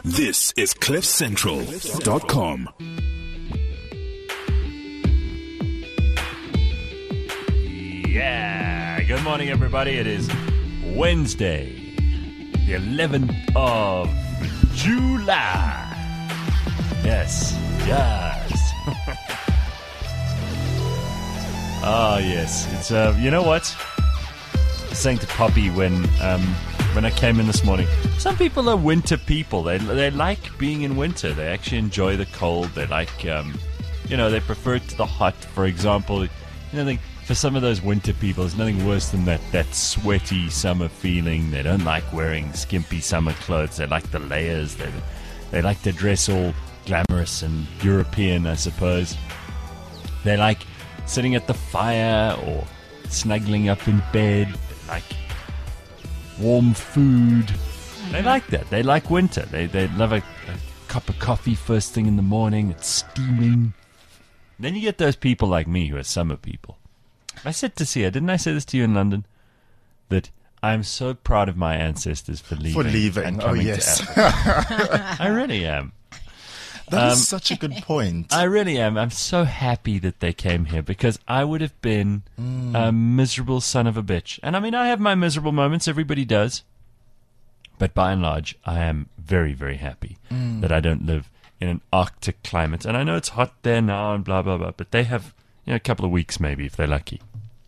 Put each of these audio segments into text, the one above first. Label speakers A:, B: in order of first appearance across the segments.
A: This is CliffCentral.com.
B: Yeah, good morning, everybody. It is Wednesday, the 11th of July. Yes. Oh, yes. It's you know what? I was saying to Poppy when I came in this morning, some people are winter people. They like being in winter. They actually enjoy the cold. They like, they prefer it to the hot. For example, for some of those winter people, there's nothing worse than that sweaty summer feeling. They don't like wearing skimpy summer clothes. They like the layers. They like to dress all glamorous and European, I suppose. They like sitting at the fire or snuggling up in bed. They like warm food. They like that. They like winter. They love a cup of coffee first thing in the morning. It's steaming. Then you get those people like me who are summer people. I said to Sia, didn't I say this to you in London? That I'm so proud of my ancestors for leaving. And coming to Africa. I really am.
C: That is such a good point.
B: I really am. I'm so happy that they came here because I would have been a miserable son of a bitch. And I mean, I have my miserable moments. Everybody does. But by and large, I am very, very happy that I don't live in an Arctic climate. And I know it's hot there now and blah, blah, blah. But they have a couple of weeks maybe if they're lucky.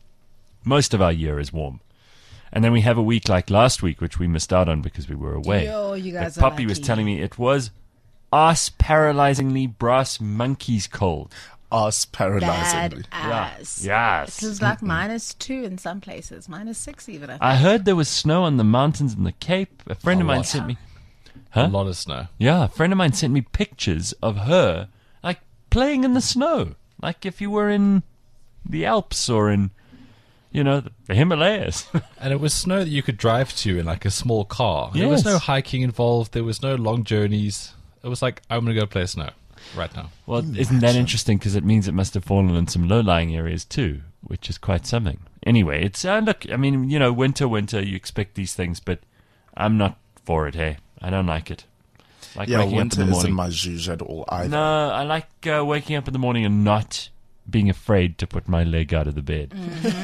B: Most of our year is warm. And then we have a week like last week, which we missed out on because we were away.
D: Yo, you guys
B: but
D: are
B: Poppy
D: lucky.
B: was telling me it was ass-paralyzingly brass monkeys cold.
C: Ass-paralyzingly.
D: Badass.
B: Yes.
D: It was like -2 in some places, -6 even.
B: I heard there was snow on the mountains in the Cape. A friend of mine sent me...
E: A lot of snow.
B: Yeah, a friend of mine sent me pictures of her, like, playing in the snow. Like if you were in the Alps or in, the Himalayas.
E: And it was snow that you could drive to in like a small car.
B: Yes.
E: There was no hiking involved. There was no long journeys. It was like, I'm going to go play snow right now.
B: Well, isn't that interesting? Because it means it must have fallen in some low-lying areas too, which is quite something. Anyway, it's, look, I mean, winter, you expect these things, but I'm not for it, hey. I don't like it. Like waking
C: winter
B: up in the
C: isn't
B: morning.
C: my zhuzh at all either.
B: No, I like waking up in the morning and not being afraid to put my leg out of the bed.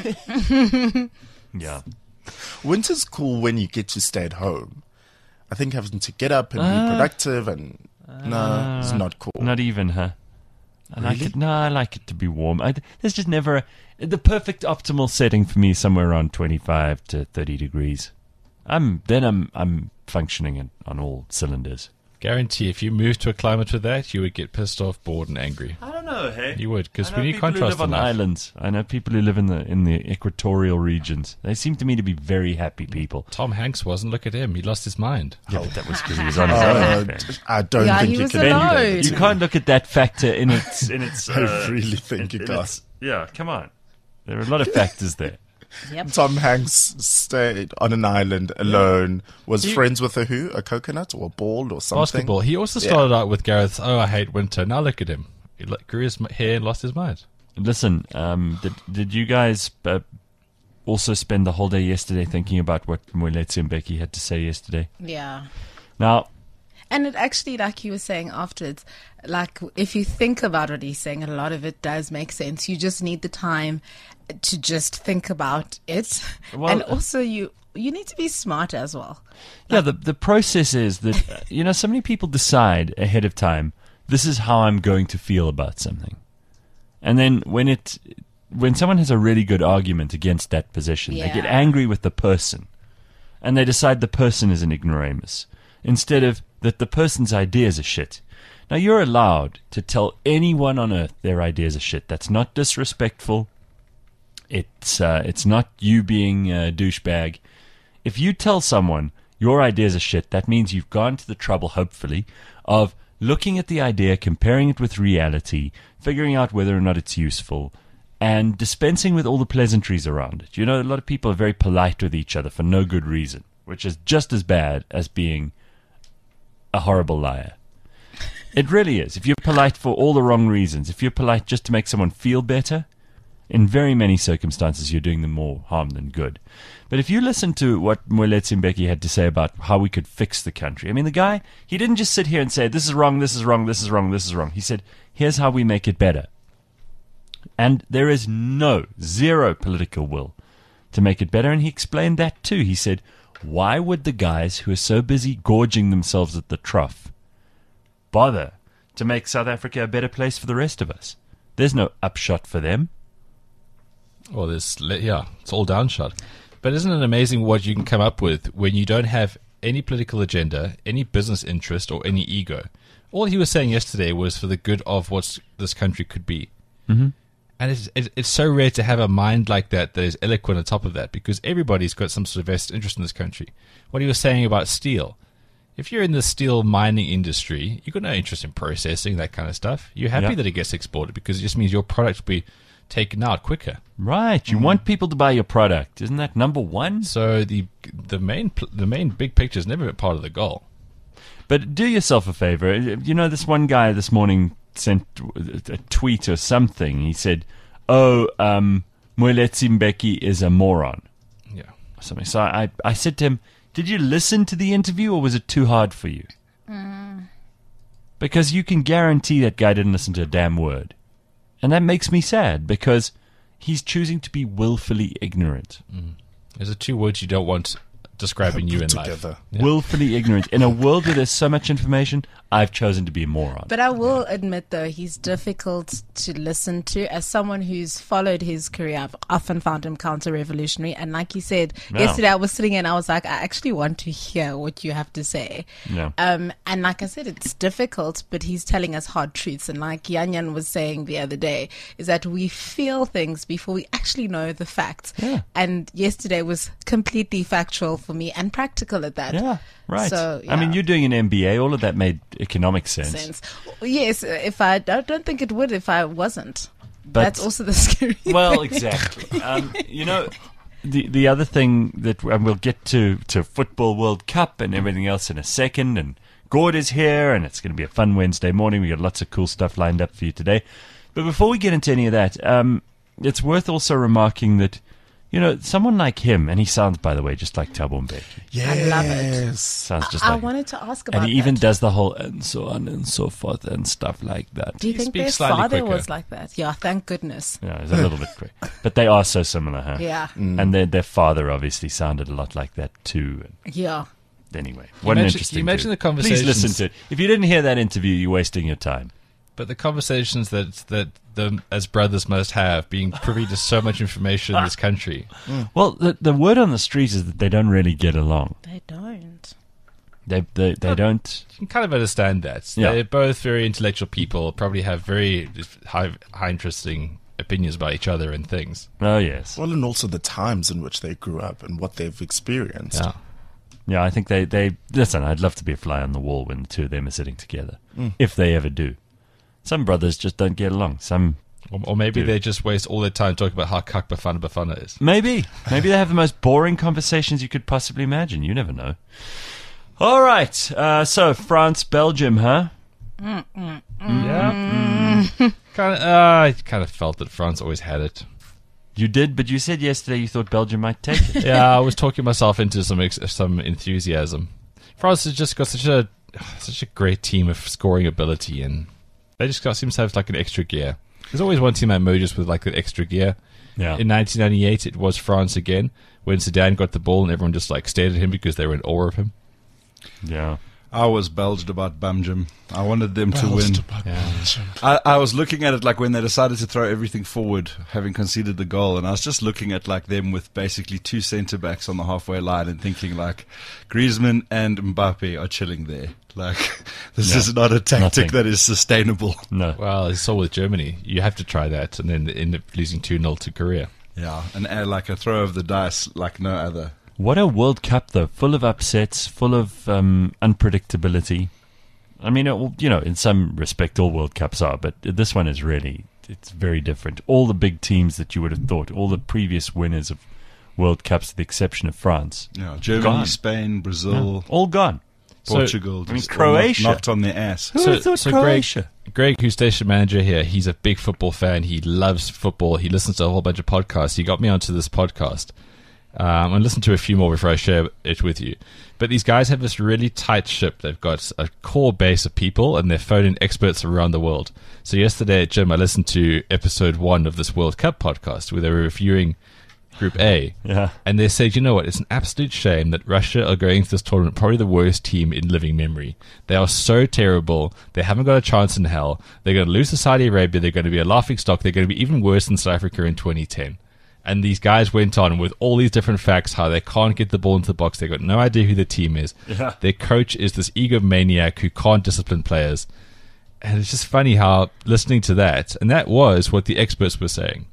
B: Yeah.
C: Winter's cool when you get to stay at home. I think having to get up and be productive and... no, it's not cool.
B: Not even, huh? I like
C: Really?
B: it. No, I like it to be warm. There's just never... the perfect optimal setting for me is somewhere around 25 to 30 degrees. I'm functioning on all cylinders.
E: Guarantee if you moved to a climate with that, you would get pissed off, bored, and angry.
B: I don't know, hey?
E: You would, because
B: I
E: we
B: know
E: need
B: people who
E: contrast
B: live
E: in
B: on
E: life.
B: islands. I know people who live in the equatorial regions. They seem to me to be very happy people.
E: Tom Hanks wasn't. Look at him. He lost his mind.
B: Yeah, but that was because he was on his own. man.
C: I don't
D: Yeah,
C: think
D: he
C: you
D: was
C: can
D: alone.
C: do that.
B: You can't look at that factor in its.
C: I really think you
B: in
C: can.
B: its- Yeah, come on. There are a lot of factors there.
D: Yep.
C: Tom Hanks stayed on an island alone, was friends with a coconut or a ball or something.
E: Basketball. He also started out with Gareth's, I hate winter. Now look at him. He grew his hair and lost his mind.
B: Listen, did you guys also spend the whole day yesterday thinking about what Moeletsi and Becky had to say yesterday?
D: Yeah.
B: Now,
D: And it actually, like you were saying afterwards, like if you think about what he's saying, a lot of it does make sense. You just need the time to just think about it.
B: Well,
D: and also you need to be smart as well.
B: yeah, the process is that, so many people decide ahead of time, this is how I'm going to feel about something. And then when someone has a really good argument against that position, they get
D: Yeah.
B: angry with the person. And they decide the person is an ignoramus. Instead of that the person's ideas are shit. Now, you're allowed to tell anyone on earth their ideas are shit. That's not disrespectful. It's not you being a douchebag. If you tell someone your ideas are shit, that means you've gone to the trouble, hopefully, of looking at the idea, comparing it with reality, figuring out whether or not it's useful, and dispensing with all the pleasantries around it. A lot of people are very polite with each other for no good reason, which is just as bad as being a horrible liar. It really is. If you're polite for all the wrong reasons, if you're polite just to make someone feel better, In very many circumstances, you're doing them more harm than good. But if you listen to what Moeletsi Mbeki had to say about how we could fix the country, I mean, the guy, he didn't just sit here and say, this is wrong, this is wrong, this is wrong, this is wrong. He said, here's how we make it better. And there is zero political will to make it better. And he explained that too. He said, why would the guys who are so busy gorging themselves at the trough bother to make South Africa a better place for the rest of us? There's no upshot for them.
E: Well, it's all downshot. But isn't it amazing what you can come up with when you don't have any political agenda, any business interest, or any ego? All he was saying yesterday was for the good of what this country could be.
B: Mm-hmm.
E: And it's so rare to have a mind like that is eloquent on top of that, because everybody's got some sort of vested interest in this country. What he was saying about steel. If you're in the steel mining industry, you've got no interest in processing, that kind of stuff. You're happy that it gets exported because it just means your product will be taken out quicker.
B: Right. You want people to buy your product. Isn't that number one?
E: So the main big picture is never been part of the goal.
B: But do yourself a favor. You know, this one guy this morning sent a tweet or something. He said, Moeletsi Mbeki is a moron.
E: Yeah.
B: Or something. So I said to him, did you listen to the interview or was it too hard for you? Because you can guarantee that guy didn't listen to a damn word. And that makes me sad because he's choosing to be willfully ignorant.
E: There's the two words you don't want describing you in life.
B: Yeah. Willfully ignorant. In a world where there's so much information, I've chosen to be a moron.
D: But I will admit, though, he's difficult to listen to. As someone who's followed his career, I've often found him counter-revolutionary. And like you said, yesterday I was sitting and I was like, I actually want to hear what you have to say.
B: Yeah.
D: And like I said, it's difficult, but he's telling us hard truths. And like Yanyan was saying the other day, is that we feel things before we actually know the facts.
B: Yeah.
D: And yesterday was completely factual for me and practical at that.
B: Yeah, right.
D: So,
B: I mean, you're doing an MBA. All of that made economic sense.
D: Yes, if I don't think it would if I wasn't.
B: But
D: that's also the scary
B: well,
D: thing.
B: exactly. You know, the other thing that and we'll get to Football World Cup and everything else in a second. And Gord is here, and it's going to be a fun Wednesday morning. We got lots of cool stuff lined up for you today. But before we get into any of that, it's worth also remarking that, you know, someone like him, and he sounds, by the way, just like Thabo Mbeki.
C: Yes.
D: I love it.
B: Sounds just
D: I
B: like
D: wanted to ask about
B: and he even
D: that.
B: does the whole and so on and so forth and stuff like that.
D: Do you
E: He
D: think their
E: speaks slightly
D: father
E: quicker.
D: was like that? Yeah, thank goodness.
B: Yeah, it's a little bit quick. But they are so similar, huh?
D: Yeah.
B: And their father obviously sounded a lot like that too. And
D: Yeah.
B: anyway, what an interesting
E: you mentioned
B: dude.
E: the conversations.
B: Please listen to it. If you didn't hear that interview, you're wasting your time.
E: But the conversations that them as brothers must have, being privy to so much information in this country.
B: Well, the word on the street is that they don't really get along.
D: They don't.
B: They don't.
E: You can kind of understand that.
B: Yeah.
E: They're both very intellectual people, probably have very high interesting opinions about each other and things.
B: Oh yes.
C: Well, and also the times in which they grew up and what they've experienced.
E: Yeah.
B: Yeah, I think they listen. I'd love to be a fly on the wall when the two of them are sitting together, if they ever do. Some brothers just don't get along. Some
E: Or maybe
B: Dude.
E: they just waste all their time talking about how cuck Bafana is.
B: maybe they have the most boring conversations you could possibly imagine. You never know. All right, so France, Belgium, huh?
E: Yeah. I kind of felt that France always had it.
B: You did, but you said yesterday you thought Belgium might take it.
E: Yeah, I was talking myself into some enthusiasm. France has just got such a great team of scoring ability, and they just seem to have like an extra gear. There's always one team that emerges with like that extra gear.
B: Yeah.
E: In 1998, it was France again when Zidane got the ball and everyone just like stared at him because they were in awe of him.
B: Yeah.
F: I was belged about Belgium. I wanted them to win.
C: Belged about Belgium.
F: I was looking at it like when they decided to throw everything forward, having conceded the goal, and I was just looking at like them with basically two centre backs on the halfway line and thinking like Griezmann and Mbappe are chilling there. Like this
B: Yeah.
F: is not a tactic
B: Nothing.
F: that is sustainable.
B: No.
E: Well, it's all with Germany. You have to try that and then end up losing 2-0 to Korea.
F: Yeah, and like a throw of the dice like no other.
B: What a World Cup, though, full of upsets, full of unpredictability. I mean, you know, in some respect, all World Cups are, but this one is really, it's very different. All the big teams that you would have thought, all the previous winners of World Cups, with the exception of France,
F: Yeah, Germany,
B: Gone.
F: Spain, Brazil.
B: all gone.
F: Portugal.
B: I mean,
F: just
B: Croatia.
F: knocked on their ass.
B: Who would have thought Croatia?
E: Greg, who's station manager here, he's a big football fan. He loves football. He listens to a whole bunch of podcasts. He got me onto this podcast. And listen to a few more before I share it with you. But these guys have this really tight ship. They've got a core base of people, and they're phoning experts around the world. So yesterday at gym, I listened to episode 1 of this World Cup podcast where they were reviewing Group A.
B: Yeah.
E: And they said, you know what, it's an absolute shame that Russia are going to this tournament, probably the worst team in living memory. They are so terrible. They haven't got a chance in hell. They're going to lose to Saudi Arabia. They're going to be a laughing stock. They're going to be even worse than South Africa in 2010. And these guys went on with all these different facts, how they can't get the ball into the box. They've got no idea who the team is.
B: Yeah.
E: Their coach is this egomaniac who can't discipline players. And it's just funny how listening to that, and that was what the experts were saying.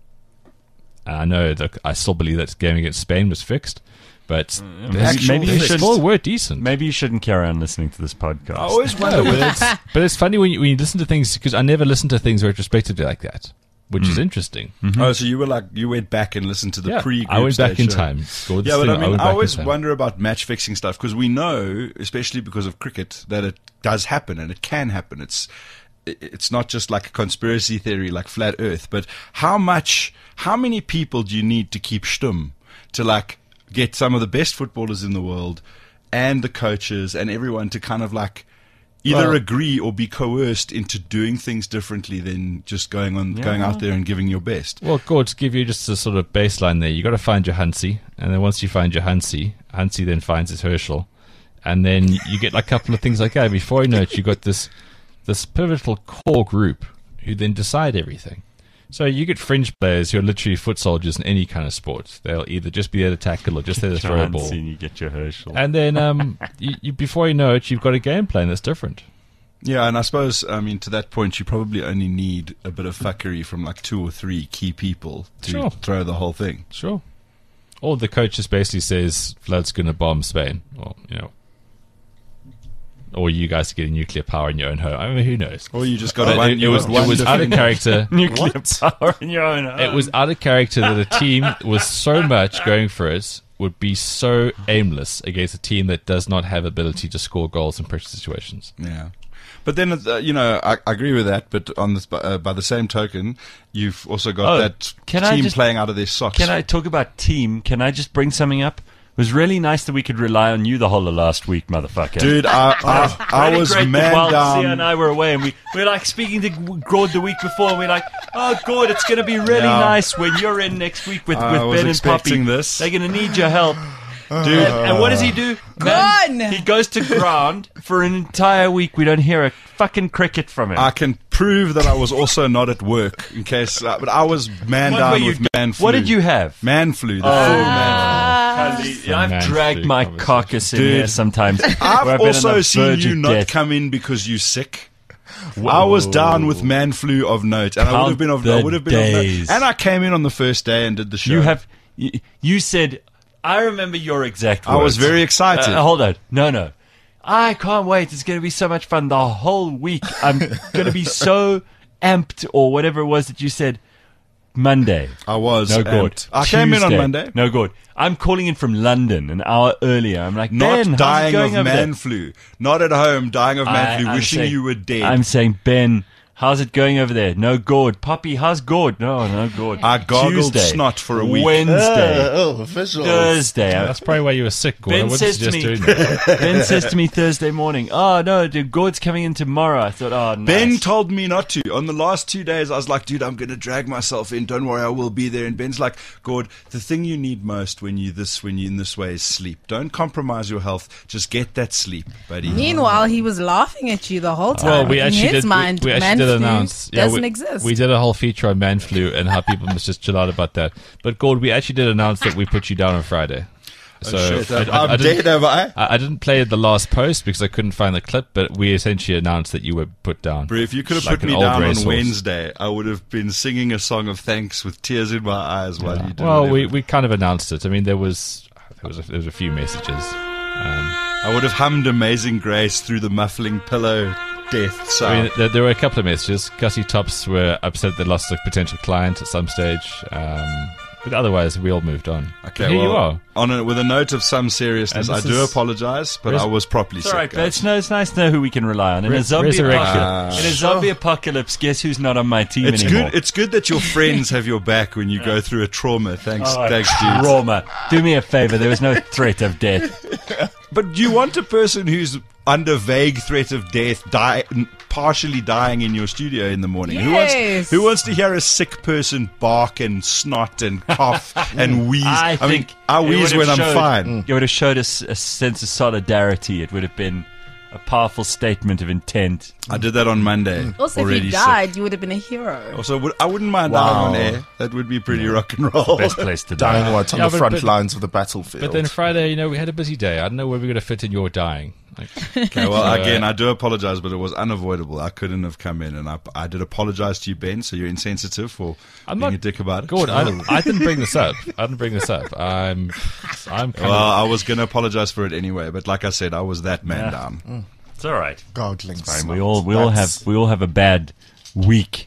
E: And I know that I still believe that game against Spain was fixed, but
B: maybe you
E: they
B: should
E: still were decent.
B: Maybe you shouldn't carry on listening to this podcast.
F: I always wonder.
E: But it's funny when you listen to things, because I never listen to things retrospectively like that, which is interesting.
F: Oh, so you went back and listened to the pre-group
E: I went back
F: stage
E: in
F: show.
E: time.
F: Yeah, but I always wonder about match fixing stuff, because we know, especially because of cricket, that it does happen and it can happen. It's not just like a conspiracy theory like flat earth, but how many people do you need to keep stum to like get some of the best footballers in the world and the coaches and everyone to kind of like either agree or be coerced into doing things differently than just going out there and giving your best?
E: Well, Gord, to give you just a sort of baseline there, you got to find your Hansi, and then once you find your Hansi then finds his Herschel, and then you get like a couple of things like that. Before you know it, you got this pivotal core group who then decide everything. So you get fringe players who are literally foot soldiers in any kind of sport. They'll either just be there to tackle or just there to throw a ball.
B: You get your Herschel.
E: And then you before you know it, you've got a game plan that's different.
F: Yeah, and I suppose, I mean, to that point, you probably only need a bit of fuckery from like 2 or 3 key people to throw the whole thing.
E: Sure. Or the coach just basically says, Vlad's going to bomb Spain. Or, or you guys are getting nuclear power in your own home. I mean, who knows?
F: Or you just got to
E: It was out of character.
B: Nuclear power in your own home.
E: It was out of character that a team with so much going for it would be so aimless against a team that does not have ability to score goals in pressure situations.
F: Yeah. But then, I agree with that. But on this, by the same token, you've also got that team playing out of their socks.
B: Can I talk about team? Can I just bring something up? It was really nice that we could rely on you the whole of last week, motherfucker.
F: Dude, I
B: really
F: was
B: great
F: man
B: that while
F: down.
B: Sia and I were away, and we were like speaking to Gord the week before, and we're like, oh, Gord, it's going to be really nice when you're in next week with Ben and Poppy.
F: expecting this.
B: They're going to need your help.
F: Dude,
B: And what does he do?
D: Gone!
B: He goes to ground for an entire week. We don't hear a fucking cricket from him.
F: I can prove that I was also not at work in case, but I was man
B: What
F: down
B: were you
F: with man flu.
B: What did you have?
F: Man flu, the full man flu.
B: I've
E: man
B: dragged
E: flu
B: my
E: conversation.
B: carcass in
F: Dude.
B: here sometimes. where
F: I've
B: been on
F: also
B: the
F: seen
B: verge
F: you
B: of
F: not
B: death.
F: come in because you sick. I was down with man flu of note, and I would have been of note.
B: days.
F: And I came in on the first day and did the show.
B: You said, I remember your exact words.
F: I was very excited.
B: Hold on. No. I can't wait. It's going to be so much fun the whole week. I'm going to be so amped, or whatever it was that you said. Monday.
F: I was.
B: No good.
F: amped. I came in on
B: Tuesday.
F: Monday.
B: No good. I'm calling in from London an hour earlier. I'm like,
F: Not
B: Ben, how's it
F: dying
B: going
F: of
B: over
F: man
B: there?
F: flu. Not at home, dying of man flu,
B: I'm
F: wishing
B: saying-
F: you were dead.
B: I'm saying, Ben, how's it going over there? No Gord. Poppy, how's Gord? No Gord.
F: I gargled
B: Tuesday,
F: snot for a week.
B: Wednesday.
C: Official.
B: Thursday.
E: That's probably why you were sick, Gord. I
B: Ben
E: wouldn't
B: says to
E: suggest
B: me,
E: doing that.
B: Ben says to me Thursday morning, oh no, dude, Gord's coming in tomorrow. I thought, oh, nice.
F: Ben told me not to. On the last 2 days, I was like, dude, I'm going to drag myself in. Don't worry, I will be there. And Ben's like, Gord, the thing you need most when you're in this way is sleep. Don't compromise your health. Just get that sleep, buddy.
D: Meanwhile, he was laughing at you the whole time.
E: Well, we
D: In
E: actually
D: his
E: did.
D: mind,
E: We actually
D: man
E: did
D: flu
E: announce.
D: doesn't
E: we,
D: exist.
E: We did a whole feature on man flu and how people must just chill out about that. But Gord, we actually did announce that we put you down on Friday. So
F: Shit,
E: I
F: I'm
E: didn't-
F: dead, have I?
E: I didn't play the last post because I couldn't find the clip, but we essentially announced that you were put down.
F: Bro, if you could have
E: Like
F: put
E: an
F: me
E: old
F: down on
E: racehorse.
F: Wednesday, I would have been singing a song of thanks with tears in my eyes while you did
E: Well,
F: whatever.
E: we kind of announced it. I mean, there was a few messages.
F: I would have hummed Amazing Grace through the muffling pillow death sound.
E: I mean, there were a couple of messages. Gussie Tops were upset they lost a potential client at some stage. But otherwise, we all moved on.
F: Okay,
E: But here
F: well,
E: you are.
F: with a note of some seriousness,
E: And
F: I
E: this
F: do
E: is-
F: apologize, but I was properly
B: It's all
F: sick.
B: right, but
F: guys.
B: it's nice to know who we can rely on. In a zombie
E: Resurrection.
B: apocalypse, in a zombie apocalypse, guess who's not on my team
F: It's
B: anymore?
F: good. It's good that your friends have your back when you go through a trauma. Thanks, thanks, dude.
B: Trauma. Do me a favor. There was no threat of death.
F: But do you want a person who's under vague threat of death, partially dying in your studio in the morning?
D: Yes.
F: Who wants to hear a sick person bark and snot and cough and wheeze?
B: I
F: mean,
B: think
F: I
B: it
F: wheeze
B: would
F: when
B: have
F: I'm
B: showed-
F: fine.
B: It would have showed us a sense of solidarity. It would have been a powerful statement of intent.
F: I did that on Monday.
D: Also, if
F: already
D: you
F: sick.
D: died, you would have been a hero.
F: Also, I wouldn't mind
C: Wow.
F: dying on air. That would be pretty rock and roll.
B: Best place to die.
C: Dying what on
E: Yeah,
C: the front lines of the battlefield.
E: But then Friday, we had a busy day. I don't know where we're going to fit in your dying. Like,
F: Okay, well, again, I do apologize, but it was unavoidable. I couldn't have come in, and I did apologize to you, Ben. So you're insensitive for
E: I'm
F: being
E: not-
F: a dick about it.
E: Gord, I didn't bring this up. I'm kind
F: Well,
E: of.
F: I was going to apologize for it anyway, but like I said, I was that man
B: Yeah.
F: down.
B: It's all right.
C: gargling.
B: Fine.
C: snot.
B: We all
C: That's-
B: have a bad week.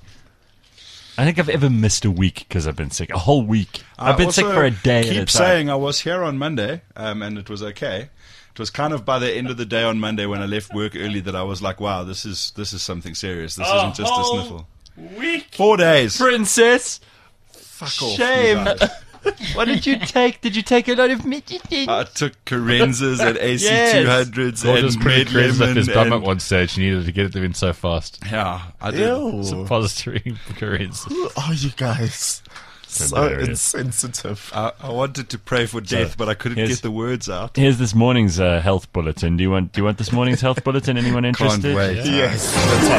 B: I think I've ever missed a week because I've been sick. A whole week. I've been sick
F: also
B: for a day
F: keep
B: at a time.
F: saying I was here on Monday, and it was okay. It was kind of by the end of the day on Monday when I left work early that I was like, wow, this is something serious. This isn't just a
B: whole
F: sniffle.
B: Week,
F: 4 days.
B: princess.
F: Fuck off.
B: Shame.
F: you guys.
B: What did you take? Did you take a lot of medicine?
F: I took Carenzas and AC
B: Yes.
F: 200s
E: Gord was
F: and
E: pretty
F: Med
E: crazy up his
F: Lemon
E: bum at
F: and-
E: one stage. He needed to get them in so fast.
F: Yeah, I did.
C: Ew.
E: Suppository Koreans.
C: Who are you guys? So
B: Hilarious.
C: insensitive.
F: I wanted to pray for death, but I couldn't
B: here's-
F: get the words out.
B: Here's this morning's health bulletin. Do you want this morning's health bulletin? Anyone interested?
F: wait.
C: Yes, let's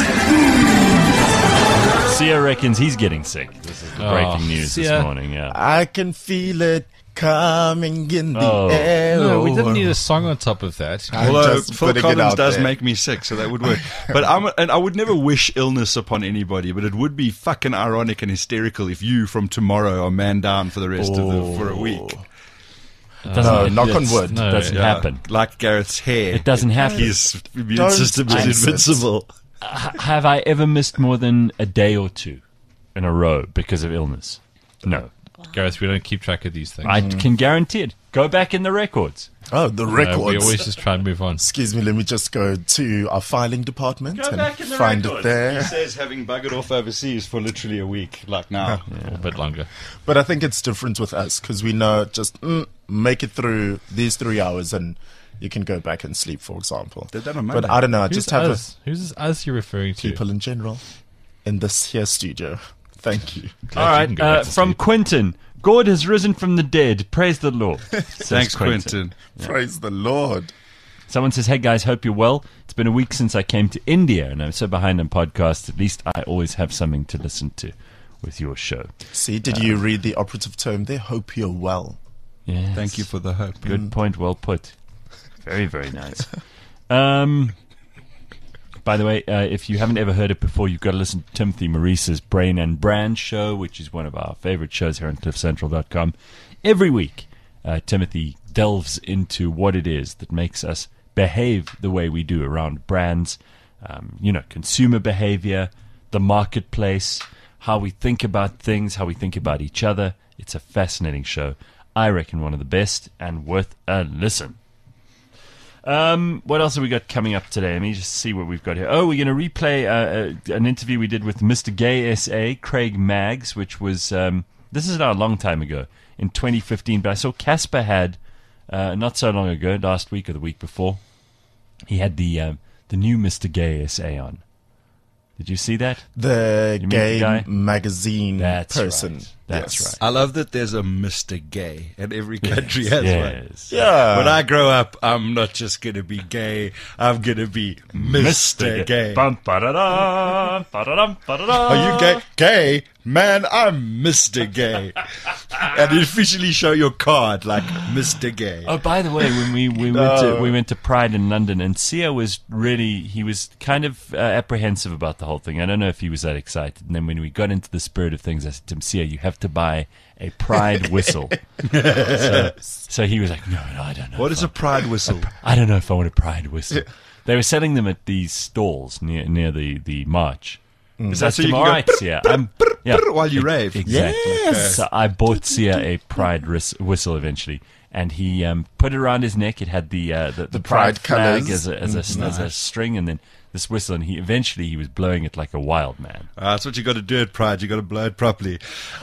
C: have it.
B: Sia reckons he's getting sick. This is the breaking news
E: Sia.
B: this morning. Yeah.
C: I can feel it coming in the
B: Oh.
C: air.
E: No, we didn't need a song on top of that.
C: I'm
F: Although
C: just
F: Phil
C: putting it
F: Collins
C: out
F: does
C: there.
F: make me sick, so that would work. But I would never wish illness upon anybody. But it would be fucking ironic and hysterical if you from tomorrow are man down for the rest for a week.
B: Doesn't-
C: knock on
B: it's-
C: wood.
B: No, doesn't
F: Yeah,
B: happen.
F: like Gareth's hair.
B: It doesn't happen.
F: His immune
C: Don't
F: system is
C: jinx it.
F: invincible.
B: Have I ever missed more than a day or two in a row because of illness? No.
E: Gareth, we don't keep track of these things.
B: I can guarantee it. Go back in the records.
C: Oh, the records.
E: We always just try and move on.
C: Excuse me, let me just go to our filing department
B: Go
C: and
B: back in the
C: find
B: records.
C: it there.
F: He says having buggered off overseas for literally a week, like now.
E: A little bit longer.
C: But I think it's different with us because we know just make it through these 3 hours and you can go back and sleep, for example.
F: Did that on
C: But
F: Monday.
C: I don't know. I
E: Who's
C: just have
E: us? Who's us you're referring to?
C: people in general in this here studio. Thank you.
B: All
E: you
B: right.
E: can go back to
B: From
E: sleep.
B: Quentin. God has risen from the dead. Praise the Lord. says
F: Thanks, Quentin.
C: Praise the Lord.
B: Someone says, hey guys, hope you're well. It's been a week since I came to India and I'm so behind on podcasts. At least I always have something to listen to with your show.
C: See, did you read the operative term there? Hope you're well.
B: Yes.
F: Thank you for the hope.
B: Good point. Well put. Very, very nice. By the way, if you haven't ever heard it before, you've got to listen to Timothy Maurice's Brain and Brand show, which is one of our favorite shows here on CliffCentral.com. Every week, Timothy delves into what it is that makes us behave the way we do around brands, consumer behavior, the marketplace, how we think about things, how we think about each other. It's a fascinating show. I reckon one of the best and worth a listen. What else have we got coming up today? Let me just see what we've got here. Oh, we're going to replay an interview we did with Mr. Gay SA, Craig Maggs, which was, this is now a long time ago, in 2015. But I saw Casper had, not so long ago, last week or the week before, he had the new Mr. Gay SA on. Did you see that?
C: The
B: You meet the
C: gay
B: guy?
C: magazine
B: That's
C: person.
B: right. That's
C: Yes.
F: I love that there's a Mr. Gay, and every country has one.
B: Yes.
C: Yeah.
F: When I grow up, I'm not just going to be gay, I'm going to be Mr. Gay.
B: Bum, ba-da-da, ba-da-dum, ba-da-da.
F: Are you gay? Gay? Man, I'm Mr. Gay. And you officially show your card like Mr. Gay.
B: Oh, by the way, when we went to Pride in London, and Sia was he was kind of apprehensive about the whole thing. I don't know if he was that excited. And then when we got into the spirit of things, I said to him, Sia, you have to buy a Pride whistle. so he was like, no, I don't know.
F: What is a pride whistle?
B: I don't know if I want a Pride whistle. They were selling them at these stalls near the march.
F: Is
B: That's
F: that so you
B: all
F: can
B: right,
F: go
B: Sia. Yeah.
F: while you rave?
B: Exactly.
C: Yes.
B: So I bought Sia a pride whistle eventually, and he put it around his neck. It had the pride
C: pride
B: flag
C: colours.
B: as a string, and then this whistle, and he was blowing it like a wild man.
F: That's what you got to do at Pride. You got to blow it properly.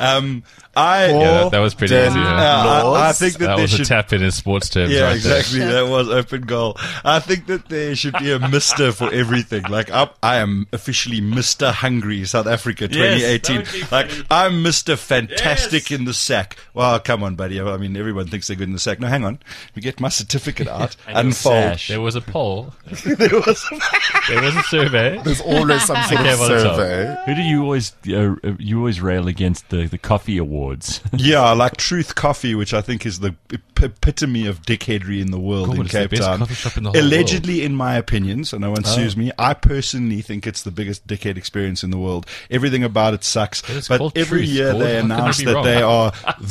E: Yeah, that was pretty easy. Yeah.
F: I think that
E: That
F: there
E: was a
F: should.
E: tap in in sports terms.
F: Yeah,
E: right there.
F: exactly. That was open goal. I think that there should be a Mister for everything. Like I am officially Mr. Hungry South Africa
B: Yes,
F: 2018.
B: that would be
F: Like
B: funny.
F: I'm Mr. Fantastic
B: Yes.
F: in the sack. Well, come on, buddy. I mean, everyone thinks they're good in the sack. No, hang on. We get my certificate out.
B: And your
F: Unfold.
B: sash.
E: There was a poll. there was a survey.
C: There's always some sort
E: Okay,
C: of
E: well, it's all.
C: survey.
B: Who do you always rail against the coffee awards?
F: Yeah, like Truth Coffee, which I think is the epitome of dickheadry in the world
E: God,
F: in
E: it's the
F: Cape
E: best
F: Town.
E: coffee shop in the whole
F: Allegedly, in my opinion, so no one sues me, I personally think it's the biggest dickhead experience in the world. Everything about it sucks.
E: it's
F: But
E: called
F: every
E: Truth,
F: year
E: Gordon.
F: they
E: How can I
F: announce
E: be
F: that
E: wrong?
F: they are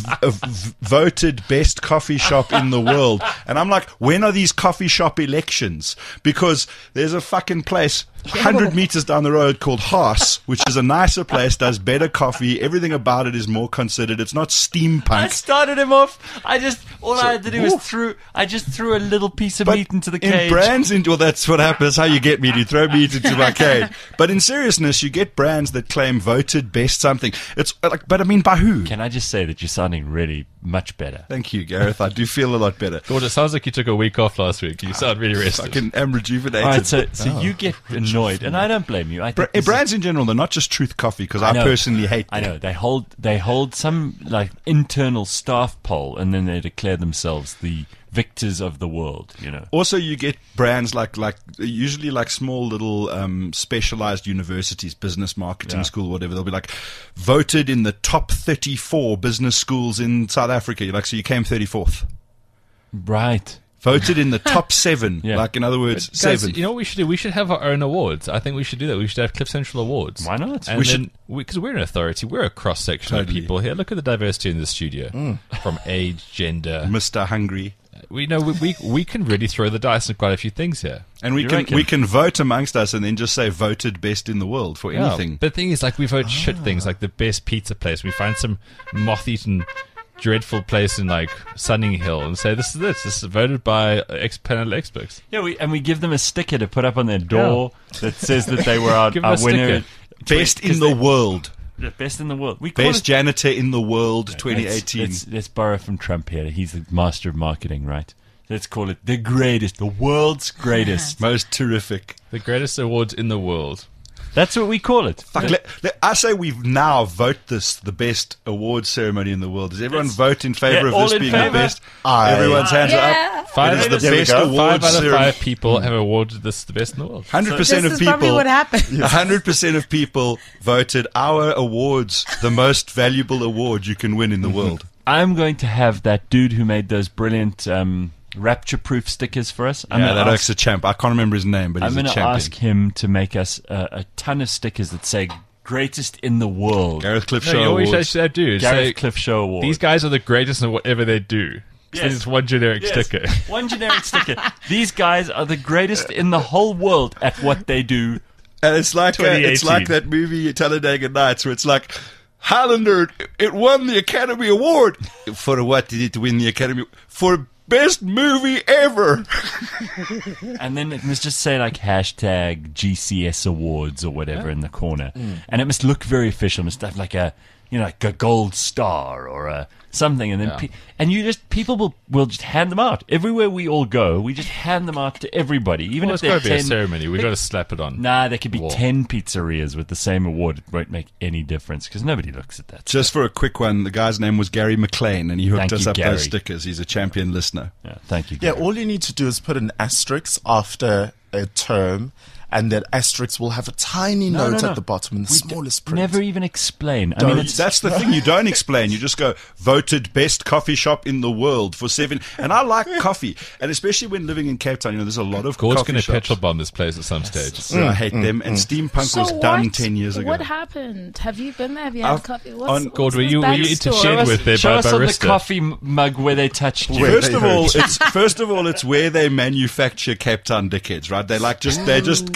F: voted best coffee shop in the world. And I'm like, when are these coffee shop elections? Because there's a fucking place 100 meters down the road called Haas, which is a nicer place, does better coffee. Everything about it is more considered. It's not
B: I
F: steampunk.
B: started him off. I had to do was threw a little piece of meat into the cage.
F: In brands, well, that's what happens. That's how you get meat. You throw meat into my cage. But in seriousness, you get brands that claim voted best something. It's like, but I mean, by who?
B: Can I just say that you're sounding really much better?
F: Thank you, Gareth. I do feel a lot better.
E: Gordon, it sounds like you took a week off last week. You sound really rested.
F: I am rejuvenated.
B: All right, so you get annoyed, and I don't blame you. I think this is-
F: brands in general, they're not just Truth Coffee, because I
B: know.
F: personally hate them.
B: I know they hold some like internal staff poll, and then they declare themselves the victors of the world. You know.
F: Also, you get brands like usually like small little specialized universities, business marketing school, whatever. They'll be like voted in the top 34 business schools in South Africa. You're like, so you came 34th.
B: Right.
F: Voted in the top 7.
B: Yeah.
F: Like, in other words,
E: Guys,
F: 7.
E: you know what we should do? We should have our own awards. I think we should do that. We should have Cliff Central Awards.
B: Why not?
E: And because we're an authority, we're a cross section
F: Totally.
E: of people here. Look at the diversity in the studio, from age, gender.
F: Mr. Hungry.
E: We know we can really throw the dice on quite a few things here.
F: And we
B: You
F: can
B: reckon?
F: we can vote amongst us and then just say voted best in the world for anything.
E: But the thing is, like, we vote shit things, like the best pizza place. We find some moth-eaten, dreadful place in like Sunninghill and say this is voted by panel experts.
B: Yeah, we give them a sticker to put up on their door that says that they were our
E: Give them a
B: winner.
E: sticker.
F: Best in the world.
B: The best in the world. We call
F: Best
B: it,
F: janitor in the world 2018.
B: Let's borrow from Trump here. He's the master of marketing, right? Let's call it the greatest, the world's greatest.
F: Most terrific.
E: The greatest awards in the world.
B: That's what we call it.
F: Fuck, I say we've now vote this the best award ceremony in the world. Does everyone vote in favor
B: Yeah,
F: of
B: all
F: this
B: in
F: being
B: favour?
F: the best?
C: Aye.
F: Everyone's hands are up.
E: Five,
F: It is the
C: There we
F: best
C: go.
F: award
E: 5 out of
F: ceremony.
E: 5 people have awarded this the best in the world.
F: 100%
D: This
F: of
D: is probably
F: people.
D: what happened.
F: 100% of people voted our awards the most valuable award you can win in the world.
B: I'm going to have that dude who made those brilliant rapture-proof stickers for us. I'm
F: Yeah,
B: gonna
F: that
B: ask-
F: oak's a champ. I can't remember his name, but
B: I'm
F: he's a
B: going to
F: champion.
B: ask him to make us a ton of stickers that say "greatest in the world."
F: Gareth Cliff
E: No,
F: Show
E: you always
F: Awards.
E: should do.
B: Gareth
E: Say,
B: Cliff Show Award.
E: these guys are the greatest in whatever they do.
B: Yes.
E: So it's one generic
B: Yes.
E: sticker.
B: One generic sticker. These guys are the greatest in the whole world at what they do.
F: And it's like
B: 2018.
F: that movie Talladega Nights where it's like Highlander, it won the Academy Award. For what did it win the Academy? For best movie ever.
B: And then it must just say like hashtag GCS Awards or whatever in the corner. And it must look very official. It must have like a, you know, like a gold star or a something. And then people will just hand them out. Everywhere we all go, we just hand them out to everybody. Even
E: Well,
B: if
E: it's got
B: they're
E: to be a
B: 10.
E: ceremony. We've got to slap it on.
B: Nah, there could be
E: Wall.
B: 10 pizzerias with the same award. It won't make any difference because nobody looks at that.
F: Just for a quick one, the guy's name was Gary McLean and he hooked
B: Thank
F: us
B: you,
F: up
B: Gary.
F: those stickers. He's a champion listener.
B: Yeah, thank you.
C: Yeah,
B: Gary.
C: all you need to do is put an asterisk after a term, and that asterisk will have a tiny note
B: no.
C: at the bottom in the smallest print.
B: Never even explain. I mean, it's
F: That's the thing you don't explain. You just go, voted best coffee shop in the world for 7. And I like coffee. And especially when living in Cape Town, you know, there's a lot of
E: Gord's
F: coffee
E: going to
F: shops.
E: petrol bomb this place at some stage.
F: So I hate them. And steampunk was done 10 years ago.
G: What happened? Have you been there? Have you had
F: I've-
G: coffee?
F: on-
E: Gord, were
G: this
E: you
G: backstory?
E: interfered with there
B: show
E: by
B: us on the
E: barista?
B: coffee mug where they touched you.
F: First of all, it's where they manufacture Cape Town dickheads, right? They just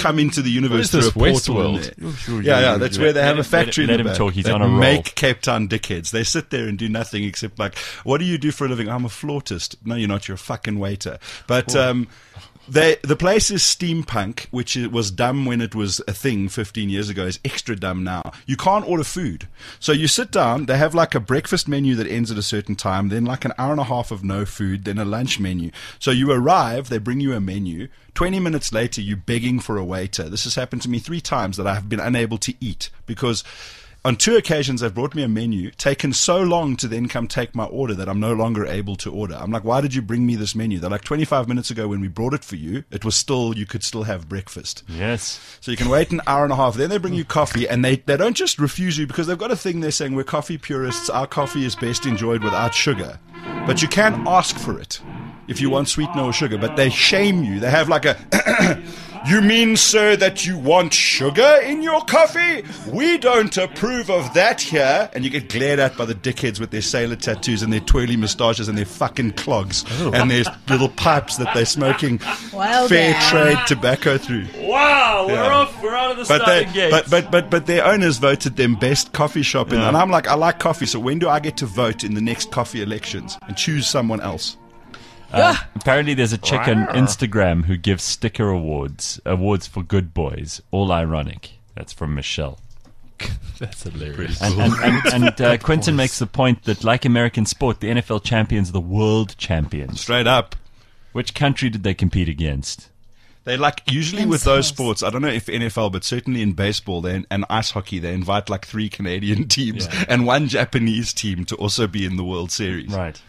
F: come into the universe
E: What is
F: through a
E: this,
F: portal. in
E: Westworld?
F: there. Yeah, that's where they have a
B: Let
F: factory
B: him
F: in the back.
B: talk, he's
F: that
B: on a roll.
F: make Cape Town dickheads. They sit there and do nothing except like, what do you do for a living? I'm a flautist. No, you're not. You're a fucking waiter. But the place is steampunk, which was dumb when it was a thing 15 years ago, is extra dumb now. You can't order food. So you sit down, they have like a breakfast menu that ends at a certain time, then like an hour and a half of no food, then a lunch menu. So you arrive, they bring you a menu. 20 minutes later, you're begging for a waiter. This has happened to me 3 times that I have been unable to eat because on 2 occasions, they've brought me a menu, taken so long to then come take my order that I'm no longer able to order. I'm like, why did you bring me this menu? They're like, 25 minutes ago when we brought it for you, it was still, you could still have breakfast.
B: Yes.
F: So you can wait an hour and a half. Then they bring you coffee, and they don't just refuse you because they've got a thing they're saying, we're coffee purists, our coffee is best enjoyed without sugar. But you can ask for it if you want sweetener or sugar, but they shame you. They have like a... You mean, sir, that you want sugar in your coffee? We don't approve of that here. And you get glared at by the dickheads with their sailor tattoos and their twirly moustaches and their fucking clogs and their little pipes that they're smoking
D: Well
F: fair
D: done.
F: trade tobacco through.
B: Wow, we're
F: Yeah.
B: off. We're out of the
F: But
B: starting gate.
F: but their owners voted them best coffee shop in, and I'm like, I like coffee, so when do I get to vote in the next coffee elections and choose someone else?
B: Apparently, there's a chick on Instagram who gives sticker awards for good boys. All ironic. That's from Michelle.
E: That's hilarious.
B: And Quentin makes the point that, like American sport, the NFL champions are the world champions.
F: Straight up.
B: Which country did they compete against?
F: They like, usually with those
D: Themselves.
F: sports, I don't know if NFL, but certainly in baseball and ice hockey, they invite like 3 Canadian teams and 1 Japanese team to also be in the World Series.
B: Right.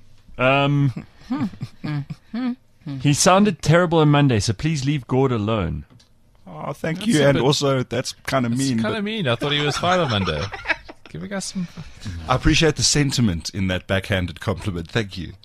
B: He sounded terrible on Monday, so please leave Gord alone.
F: Oh, thank
E: That's
F: you.
E: a
F: And
E: bit-
F: also, that's kind of mean.
E: It's kind
F: But
E: of mean. I thought he was fine on Monday. Give a guy some.
F: I appreciate the sentiment in that backhanded compliment. Thank you.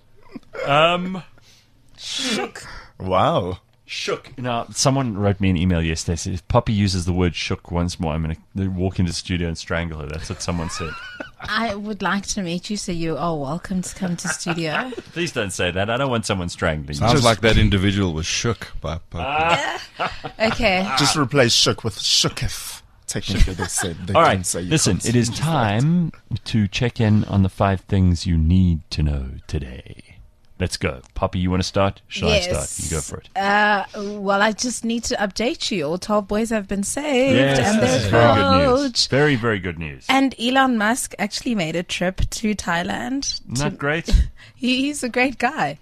C: Wow.
B: Shook. Now, someone wrote me an email yesterday. Said, if Poppy uses the word shook once more, I'm going to walk into the studio and strangle her. That's what someone said.
D: I would like to meet you, so you are welcome to come to studio.
B: Please don't say that. I don't want someone strangling.
F: Sounds like that individual was shook by
D: Okay.
C: Just replace shook with shooketh. Technically, they said. They
B: All
C: didn't
B: right,
C: say you
B: listen,
C: can't
B: it is
C: use
B: time to check in on the 5 things you need to know today. Let's go. Poppy, you want to start? Shall I start? You go for it.
D: Well, I just need to update you. All 12 boys have been saved, and
B: that's
D: they're
B: very good news.
D: coach.
B: Very, very good news.
D: And Elon Musk actually made a trip to Thailand.
B: Isn't that great?
D: He's a great guy.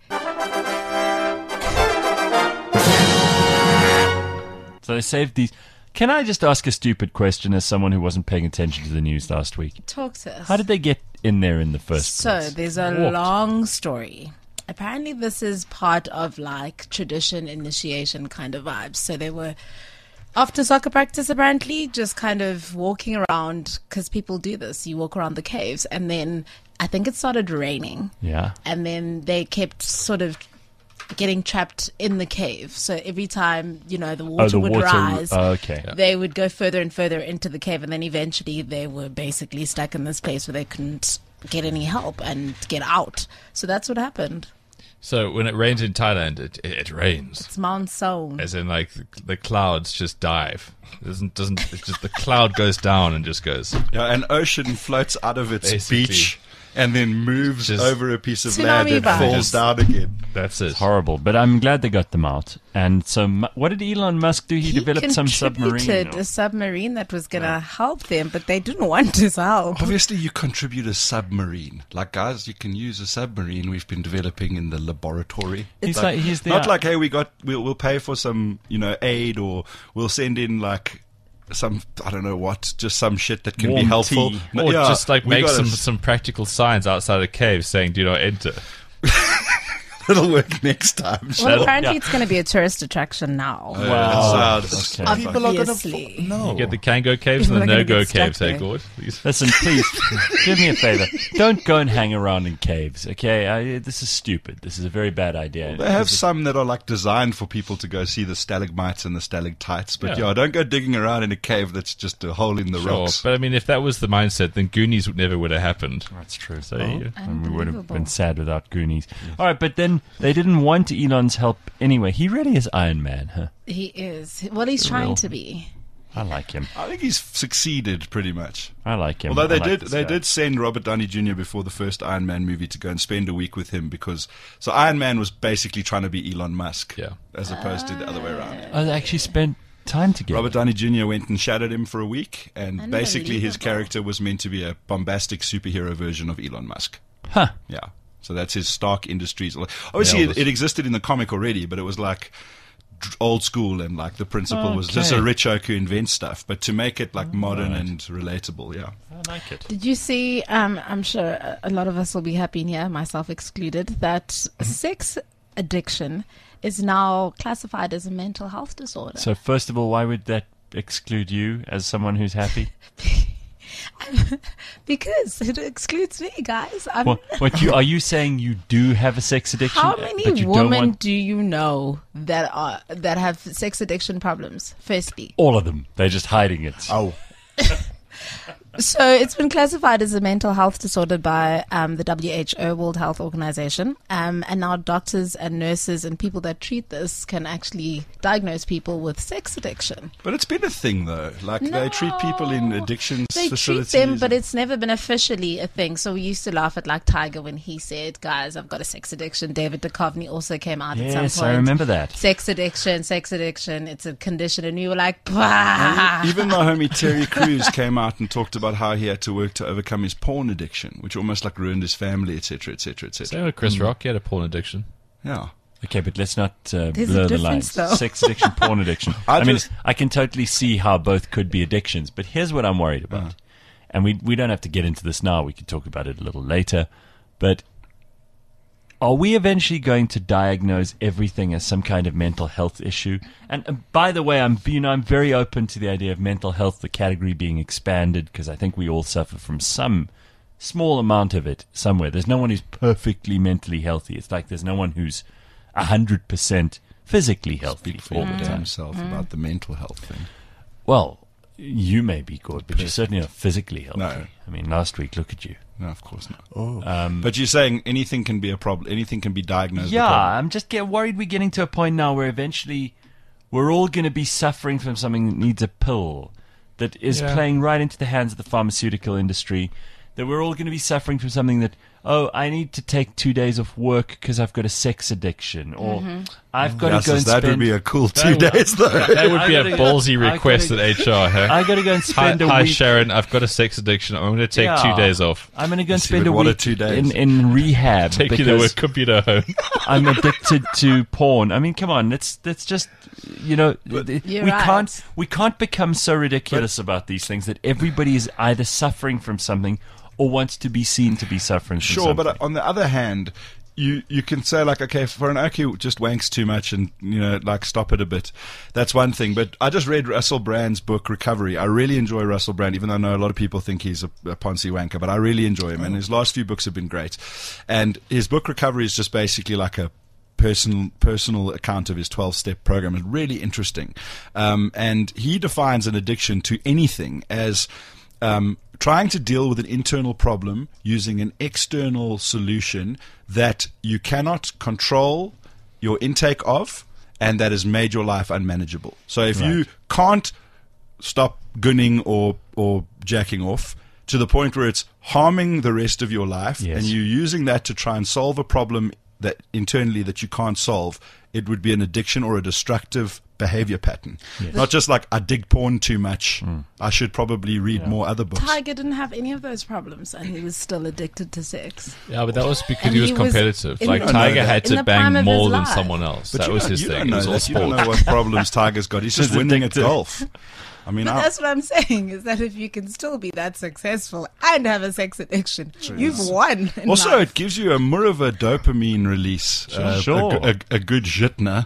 B: So they saved these. Can I just ask a stupid question as someone who wasn't paying attention to the news last week?
D: Talk to us.
B: How did they get in there in the first
D: So
B: place?
D: there's a
B: Walked.
D: long story. Apparently, this is part of like tradition initiation kind of vibes. So they were after soccer practice, apparently, just kind of walking around because people do this. You walk around the caves, and then I think it started raining,
B: Yeah.
D: and then they kept sort of getting trapped in the cave. So every time the water would rise,
B: okay.
D: they would go further and further into the cave, and then eventually they were basically stuck in this place where they couldn't get any help and get out. So that's what happened.
E: So when it rains in Thailand, it rains.
D: It's monsoon.
E: As in, like the clouds just dive. It doesn't. It's just the cloud goes down and just goes.
F: Yeah, an ocean floats out of its
E: Basically.
F: beach and then moves
E: Just
F: over a piece of
D: Tsunami
F: land and
D: vibes.
F: falls down again.
E: That's it.
B: Horrible. But I'm glad they got them out. And so what did Elon Musk do? He developed some submarine.
D: contributed a submarine that was going to help them, but they didn't want his help.
F: Obviously, you contribute a submarine. Like, guys, you can use a submarine we've been developing in the laboratory.
B: He's
F: Like,
B: like, he's the
F: not like, hey, we'll pay for some, aid, or we'll send in like some, I don't know what, just some shit that can be
B: Warm
F: helpful.
B: tea.
F: No,
E: Or
F: yeah,
E: just like
F: we
E: make
F: got
E: some practical signs outside a cave saying "Do not enter."
F: It'll work next time.
D: Well, apparently
B: yeah.
D: it's going to be a tourist attraction now.
B: Wow.
F: That sounds
B: Okay.
C: People are going
D: Obviously.
C: to. No.
E: You get the can-go caves
D: People
E: and the
D: are gonna
E: no-go
D: get stuck
E: caves, hey,
D: there.
E: Gord? Please.
B: Listen, please, do me a favor. Don't go and hang around in caves, okay? This is stupid. This is a very bad idea.
F: They have some that are like designed for people to go see the stalagmites and the stalactites, but
E: Yeah.
F: don't go digging around in a cave that's just a hole in the
E: Sure,
F: rocks.
E: but I mean, if that was the mindset, then Goonies never would have happened.
B: That's true.
E: So you-
B: And we would have
D: Unbelievable.
B: been sad without Goonies. All right, but then didn't want Elon's help anyway. He really is Iron Man, huh?
D: He is. Well, he's trying to be.
B: I like him.
F: I think he's succeeded pretty much.
B: I like him.
F: Although
B: I like this guy.
F: did send Robert Downey Jr. before the first Iron Man movie to go and spend a week with him because Iron Man was basically trying to be Elon Musk, as opposed to the other way around.
B: Oh, they actually spent time together.
F: Robert Downey Jr. went and shadowed him for a week, and basically his
D: Unbelievable.
F: character was meant to be a bombastic superhero version of Elon Musk.
B: Huh.
F: Yeah. So that's his Stark Industries. Obviously, it existed in the comic already, but it was like old school, and like the principle was just a rich oak who invents stuff, but to make it like modern and relatable. Yeah.
B: I like it.
D: Did you see, I'm sure a lot of us will be happy in here, myself excluded, that sex addiction is now classified as a mental health disorder?
B: So first of all, why would that exclude you as someone who's happy?
D: Because it excludes me, guys.
B: Are you saying you do have a sex addiction?
D: How
B: but
D: many
B: you don't
D: women
B: want
D: do you know that have sex addiction problems? Firstly,
B: all of them? They're just hiding it.
C: Oh,
D: so it's been classified as a mental health disorder by the WHO, World Health Organization, and now doctors and nurses and people that treat this can actually diagnose people with sex addiction.
F: But it's been a thing, though. Like, they treat people in addiction
D: They
F: facilities.
D: treat them, but it's never been officially a thing. So we used to laugh at like Tiger when he said, "Guys, I've got a sex addiction." David Duchovny also came out at some
B: Yes,
D: point.
B: I remember that.
D: Sex addiction. It's a condition, and we were like, "Bah."
F: Even my homie Terry Crews came out and talked about how he had to work to overcome his porn addiction, which almost like ruined his family, etc., etc., etc.
E: Same with Chris Rock. He had a porn addiction.
F: Yeah.
B: Okay, but let's not blur
D: a
B: the
D: difference,
B: lines.
D: though.
B: Sex addiction, porn addiction.
F: I
B: mean,
F: just-
B: I can totally see how both could be addictions, but here's what I'm worried about. And we don't have to get into this now. We can talk about it a little later. But are we eventually going to diagnose everything as some kind of mental health issue? And by the way, I'm very open to the idea of mental health, the category being expanded, because I think we all suffer from some small amount of it somewhere. There's no one who's perfectly mentally healthy. It's like there's no one who's 100% physically healthy
F: Speak for
B: all
F: your
B: the
F: damn
B: time.
F: self about the mental health thing.
B: Well, you may be good, but you're certainly not physically healthy.
F: No.
B: I mean, last week, look at you.
F: No, of course not. But you're saying anything can be a problem. Anything can be diagnosed. as a
B: Yeah,
F: problem.
B: I'm just worried we're getting to a point now where eventually we're all going to be suffering from something that needs a pill that is playing right into the hands of the pharmaceutical industry, that we're all going to be suffering from something that, I need to take 2 days off work because I've got a sex addiction, or I've got to go and
F: that
B: spend...
F: would be a cool 2 days, though.
E: That would be a
B: I gotta-
E: ballsy
B: I
E: request
B: gotta-
E: at HR. Huh?
B: I got to go and spend a
E: Hi,
B: week...
E: Sharon. I've got a sex addiction. I'm going to take 2 days off.
B: I'm going to go and
F: See,
B: spend
F: but
B: a
F: what are
B: week
F: 2 days?
B: in rehab
E: Take you to
B: because
E: a computer home.
B: I'm addicted to porn. I mean, come on, let's just we
D: right.
B: can't become so ridiculous about these things that everybody is either suffering from something or wants to be seen to be suffering from
F: Sure,
B: something.
F: but on the other hand, you can say like, okay, for an oak who just wanks too much and like stop it a bit. That's one thing. But I just read Russell Brand's book Recovery. I really enjoy Russell Brand, even though I know a lot of people think he's a poncy wanker, but I really enjoy him, and his last few books have been great. And his book Recovery is just basically like a personal account of his 12-step program. It's really interesting, and he defines an addiction to anything as trying to deal with an internal problem using an external solution that you cannot control your intake of, and that has made your life unmanageable. So if you can't stop gunning or jacking off to the point where it's harming the rest of your life,
B: Yes.
F: and you're using that to try and solve a problem that internally that you can't solve, it would be an addiction or a destructive behavior pattern. Not just like, I dig porn too much, I should probably read more other books.
D: Tiger didn't have any of those problems, and he was still addicted to sex.
E: Yeah, but that was because
D: And
E: he was
D: he was
E: competitive.
D: in
E: Like
D: the-
E: Tiger had
D: in
E: to
D: the prime
E: bang
D: of
E: more
D: his
E: than
D: life.
E: someone else.
F: But
E: That
F: you
E: was
F: don't-
E: his
F: you
E: thing.
F: don't
E: It
F: know
E: was all
F: that. You don't
E: sport.
F: know what problems Tiger's got. He's just winning at golf. I mean,
D: But that's what I'm saying, is that if you can still be that successful and have a sex addiction, you've won. in
F: also,
D: life.
F: it gives you more of a dopamine release.
B: Sure.
F: A good jitner.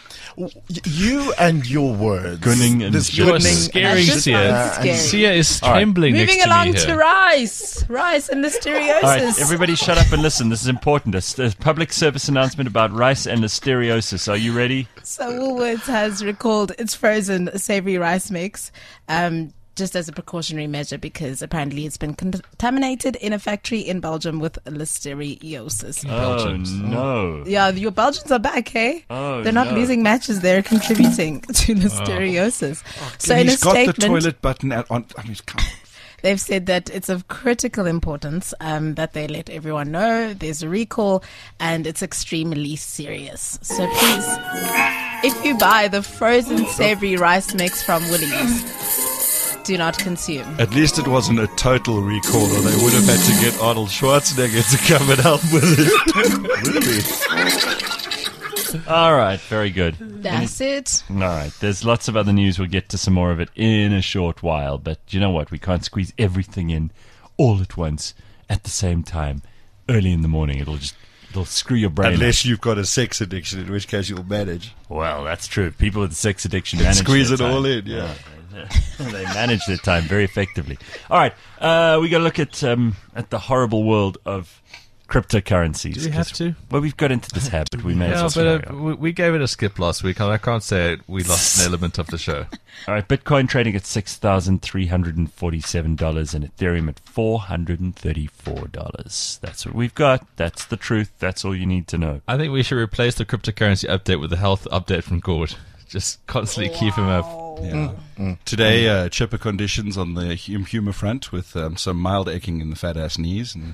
C: You and your words.
B: Gunning and
C: This
B: You
E: You are
C: gunning
E: scaring
D: That's just
E: Sia.
D: scary.
E: Sia is
B: All right.
E: trembling
D: Moving
E: next to
D: along
E: me
D: to
E: here.
D: rice and listeriosis.
B: All right, everybody shut up and listen. This is important. A public service announcement about rice and listeriosis. Are you ready?
D: So Woolworths has recalled its frozen savory rice mix just as a precautionary measure because apparently it's been contaminated in a factory in Belgium with listeriosis.
B: Oh, no.
D: Yeah, your Belgians are back, hey?
B: Oh,
D: They're not
B: no.
D: losing matches, they're contributing to listeriosis. So in a
F: He's got the
D: statement,
F: toilet button on. I mean, come on.
D: they've said that it's of critical importance that they let everyone know there's a recall and it's extremely serious. So please, if you buy the frozen savory rice mix from Woolies, do not consume.
F: At least it wasn't a total recall, or they would have had to get Arnold Schwarzenegger to come and help with it.
B: All right, very good.
D: That's it.
B: All right, there's lots of other news. We'll get to some more of it in a short while. But you know what? We can't squeeze everything in all at once at the same time. Early in the morning, it'll screw your brain.
F: Unless you've got a sex addiction, in which case you'll manage.
B: Well, that's true. People with sex addiction manage
F: Squeeze
B: their
F: it
B: time.
F: all in, yeah.
B: They manage their time very effectively. All right, we got to look at the horrible world of cryptocurrencies.
E: Do we have
B: 'cause-
E: to?
B: Well, we've got into this habit. We may as
E: Yeah,
B: well
E: but
B: carry on.
E: we gave it a skip last week, and I can't say we lost an element of the show.
B: All right, Bitcoin trading at $6,347 and Ethereum at $434. That's what we've got. That's the truth. That's all you need to know.
E: I think we should replace the cryptocurrency update with the health update from Gord. Just constantly keep him up.
F: Yeah. Today, chipper conditions on the humor front with some mild aching in the fat ass knees, and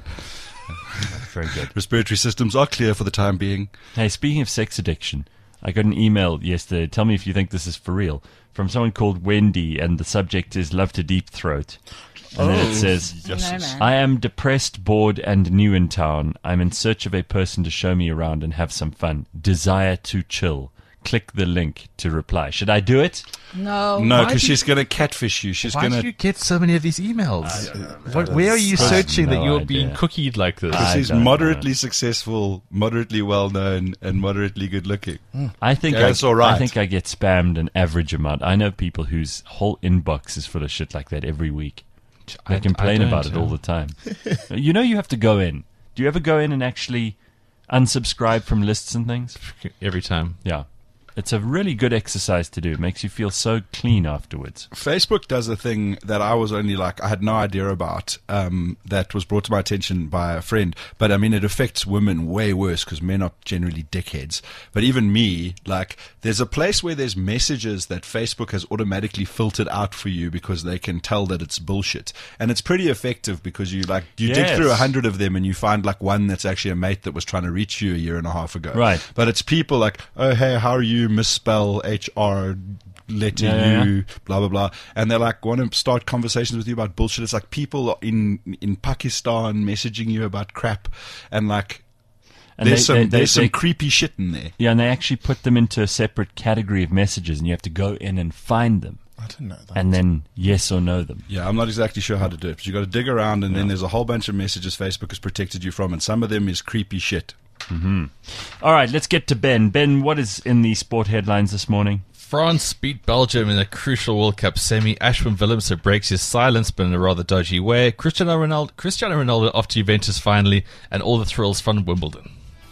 B: Very good.
F: respiratory systems are clear for the time being.
B: Hey, speaking of sex addiction, I got an email yesterday. Tell me if you think this is for real. From someone called Wendy, and the subject is love to deep throat. And then it says,
D: No, man.
B: I am depressed, bored, and new in town. I'm in search of a person to show me around and have some fun. Desire to chill. Click the link to reply. Should I do it?
D: No.
F: No,
E: Why
F: because
E: do you-
F: she's going to catfish you. She's
E: Why
F: going
E: do
F: to.
E: you get so many of these emails? Where are you searching that
B: no
E: you're
B: idea.
E: being cookied like this?
B: I
F: He's
B: don't know.
F: moderately successful, moderately well known, and moderately good looking.
B: I think
F: Yeah, it's all right.
B: I think I get spammed an average amount. I know people whose whole inbox is full of shit like that every week. They complain
E: don't,
B: about it all the time. You know you have to go in. Do you ever go in and actually unsubscribe from lists and things?
E: Every time.
B: Yeah. It's a really good exercise to do. It makes you feel so clean afterwards.
F: Facebook does a thing that I was only like, I had no idea about, that was brought to my attention by a friend. But I mean, it affects women way worse because men are generally dickheads. But even me, like, there's a place where there's messages that Facebook has automatically filtered out for you because they can tell that it's bullshit. And it's pretty effective because you dig
B: Yes.
F: through 100 of them and you find like one that's actually a mate that was trying to reach you a year and a half ago.
B: Right.
F: But it's people like, oh, hey, how are you? Misspell HR letter
B: Yeah,
F: U, blah blah blah, and they're like want to start conversations with you about bullshit. It's like people in Pakistan messaging you about crap, and like
B: And
F: there's
B: they-
F: some creepy shit in there.
B: Yeah, and they actually put them into a separate category of messages, and you have to go in and find them,
C: I didn't know that.
B: and then yes or no them.
F: Yeah, I'm not exactly sure how to do it, but you got to dig around, and then there's a whole bunch of messages Facebook has protected you from, and some of them is creepy shit.
B: All right, let's get to Ben. Ben, what is in the sport headlines this morning?
E: France beat Belgium in a crucial World Cup semi. Ashwin Willemse breaks his silence, but in a rather dodgy way. Cristiano Ronaldo off to Juventus finally, and all the thrills from Wimbledon.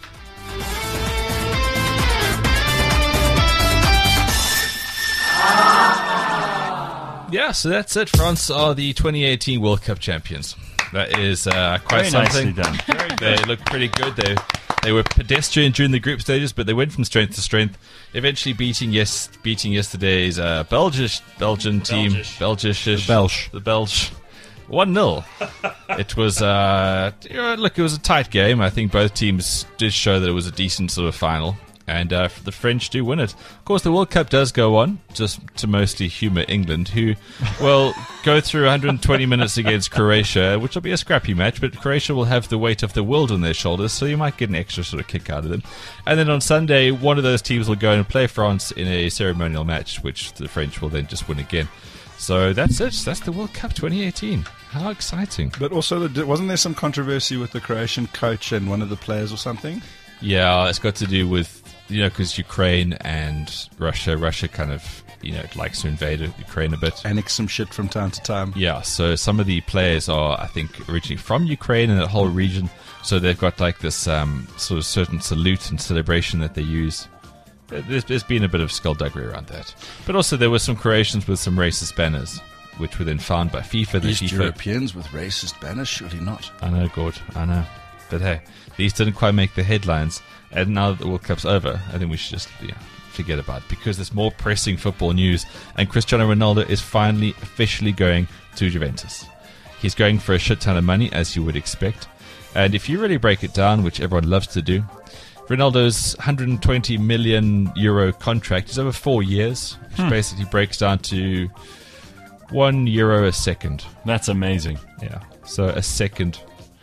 E: Yeah, so that's it. France are the 2018 World Cup champions. That is quite
B: Very
E: something.
B: nicely done.
E: They look pretty good. They were pedestrian during the group stages, but they went from strength to strength. Eventually beating yesterday's Belgian team, the Belge, 1-0. It was look, it was a tight game. I think both teams did show that it was a decent sort of final. And the French do win it. Of course, the World Cup does go on, just to mostly humour England, who will go through 120 minutes against Croatia, which will be a scrappy match, but Croatia will have the weight of the world on their shoulders, so you might get an extra sort of kick out of them. And then on Sunday, one of those teams will go and play France in a ceremonial match, which the French will then just win again. So that's it. That's the World Cup 2018. How exciting.
F: But also, wasn't there some controversy with the Croatian coach and one of the players or something?
E: Yeah, it's got to do with, because Ukraine and Russia kind of, likes to invade Ukraine a bit.
F: Annex some shit from time to time.
E: Yeah, so some of the players are, I think, originally from Ukraine and that whole region. So they've got like this sort of certain salute and celebration that they use. There's been a bit of skullduggery around that. But also there were some Croatians with some racist banners. which were then found by FIFA. The
F: East
E: FIFA
F: Europeans with racist banners, surely not.
E: I know, Gord. I know. But hey, these didn't quite make the headlines. And now that the World Cup's over, I think we should just forget about it, because there's more pressing football news. And Cristiano Ronaldo is finally officially going to Juventus. He's going for a shit ton of money, as you would expect. And if you really break it down, which everyone loves to do, Ronaldo's 120 million euro contract is over 4 years, which basically breaks down to €1 a second.
B: That's amazing.
E: Yeah. So a second,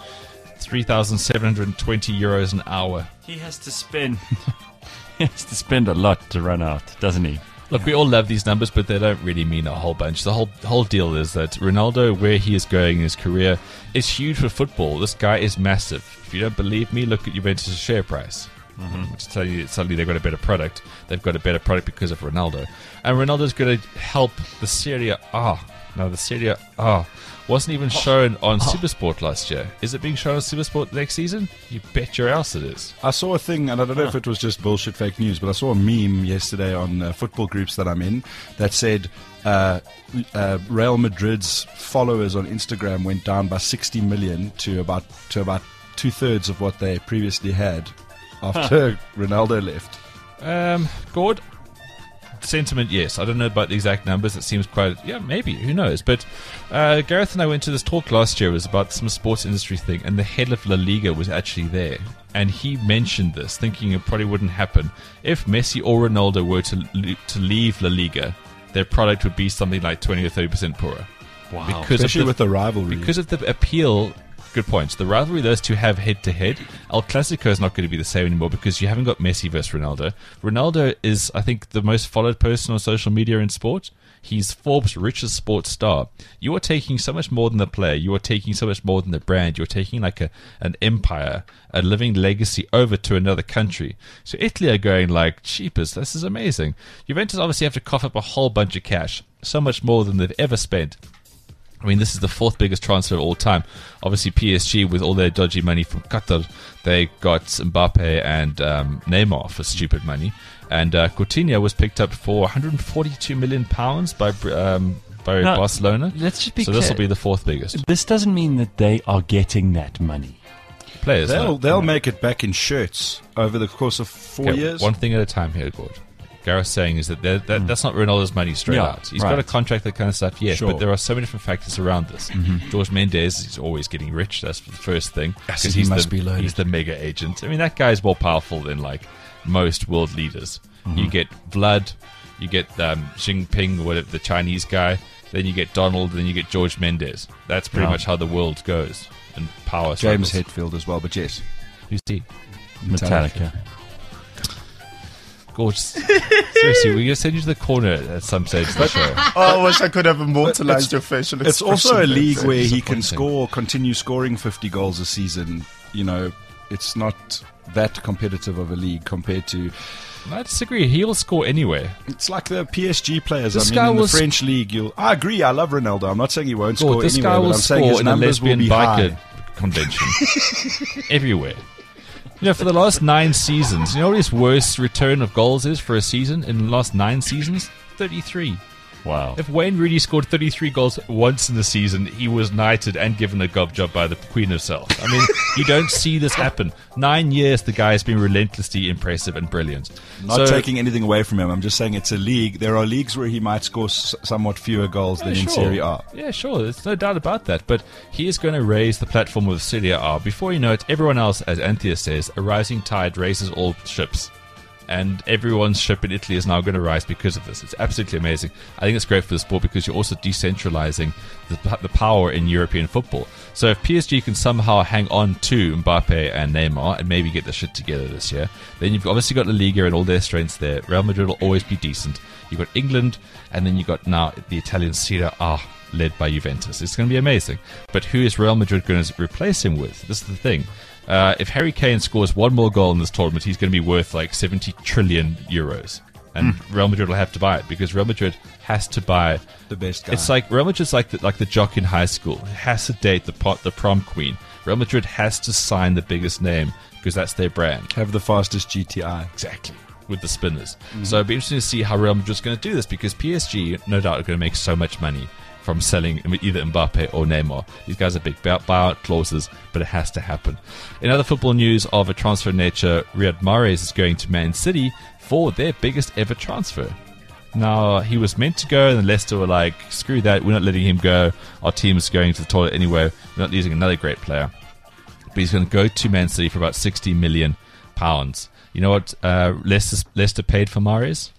E: 3,720 euros an hour.
B: He has to spend. He has to spend a lot to run out, doesn't he?
E: Look, we all love these numbers, but they don't really mean a whole bunch. The whole deal is that Ronaldo, where he is going in his career, is huge for football. This guy is massive. If you don't believe me, look at Juventus' share price. Which tell you that suddenly they've got a better product. They've got a better product because of Ronaldo. And Ronaldo's going to help the Serie A. Now, the Serie A wasn't even shown on Supersport last year. Is it being shown on Supersport next season? You bet your ass it is.
F: I saw a thing, and I don't know if it was just bullshit fake news, but I saw a meme yesterday on football groups that I'm in that said Real Madrid's followers on Instagram went down by 60 million to about 2/3 of what they previously had after Ronaldo left.
E: Gord? Sentiment, yes. I don't know about the exact numbers. It seems quite... Yeah, maybe. Who knows? But Gareth and I went to this talk last year. It was about some sports industry thing, and the head of La Liga was actually there. And he mentioned this, thinking it probably wouldn't happen. If Messi or Ronaldo were to leave La Liga, their product would be something like 20 or 30% poorer.
B: Wow.
F: Especially with the rivalry.
E: Because of the appeal... Good points. The rivalry those two have head-to-head, El Clasico is not going to be the same anymore because you haven't got Messi versus Ronaldo. Ronaldo is, I think, the most followed person on social media in sport. He's Forbes' richest sports star. You are taking so much more than the player. You are taking so much more than the brand. You're taking like an empire, a living legacy over to another country. So Italy are going like, cheapest, this is amazing. Juventus obviously have to cough up a whole bunch of cash. So much more than they've ever spent. I mean, this is the fourth biggest transfer of all time. Obviously, PSG, with all their dodgy money from Qatar, they got Mbappe and Neymar for stupid money. And Coutinho was picked up for £142 million by Barcelona.
B: Let's just be
E: so
B: clear.
E: this will be the fourth biggest.
B: This doesn't mean that they are getting that money.
E: Players,
F: They'll make it back in shirts over the course of 4 years.
E: One thing at a time here, Gord. Gareth's saying is that that's not Ronaldo's money straight out. He's got a contract, that kind of stuff, yes, but there are so many different factors around this. George Mendes is always getting rich. That's the first thing.
F: Yes, he must be loaded.
E: He's the mega agent. I mean, that guy's more powerful than like most world leaders. You get Vlad, you get Xi Jinping, whatever, the Chinese guy, then you get Donald, then you get George Mendes. That's pretty much how the world goes. And power
F: James
E: struggles.
F: Hetfield as well, but yes.
E: Who's he?
B: Metallica.
E: Gorgeous. Seriously, we're going to send you to the corner at some stage of the show.
C: Oh, I wish I could have immortalized your facial
F: It's also a
C: expression.
F: league where he can
E: disappointing.
F: continue scoring 50 goals a season. You know, it's not that competitive of a league compared to...
E: I disagree. He'll score anywhere.
F: It's like the PSG players.
E: This
F: I
E: guy
F: mean, in the
E: will
F: French league, I agree. I love Ronaldo. I'm not saying he won't score
E: This
F: anywhere,
E: guy
F: but
E: will
F: I'm saying
E: score
F: his
E: in a
F: numbers will
E: lesbian
F: be high.
E: biker convention. Everywhere. You know, for the last 9 seasons, you know what his worst return of goals is for a season in the last 9 seasons? 33.
B: Wow.
E: If Wayne Rooney scored 33 goals once in the season, he was knighted and given a gob job by the Queen herself. I mean, you don't see this happen. 9 years, the guy has been relentlessly impressive and brilliant.
F: Not taking anything away from him. I'm just saying it's a league. There are leagues where he might score somewhat fewer goals than in Serie A.
E: Yeah, sure. There's no doubt about that. But he is going to raise the platform of Serie A. Before you know it, everyone else, as Anthea says, a rising tide raises all ships. And everyone's ship in Italy is now going to rise because of this. It's absolutely amazing. I think it's great for the sport because you're also decentralizing the power in European football. So if PSG can somehow hang on to Mbappe and Neymar and maybe get the shit together this year, then you've obviously got La Liga and all their strengths there. Real Madrid will always be decent. You've got England, and then you've got now the Italian Serie A led by Juventus. It's going to be amazing. But who is Real Madrid going to replace him with? This is the thing. If Harry Kane scores one more goal in this tournament, he's going to be worth like 70 trillion euros. And Real Madrid will have to buy it because Real Madrid has to buy
F: The best guy.
E: It's like Real Madrid's like the jock in high school. It has to date the prom queen. Real Madrid has to sign the biggest name because that's their brand.
F: Have the fastest GTI.
E: Exactly. With the spinners. So it'll be interesting to see how Real Madrid's going to do this because PSG, no doubt, are going to make so much money. from selling either Mbappe or Neymar. These guys are big buyout clauses, but it has to happen. In other football news of a transfer nature, Riyad Mahrez is going to Man City for their biggest ever transfer. Now, he was meant to go, and Leicester were like, screw that, we're not letting him go. Our team's going to the toilet anyway. We're not losing another great player. But he's going to go to Man City for about £60 million. You know what Leicester paid for Mahrez?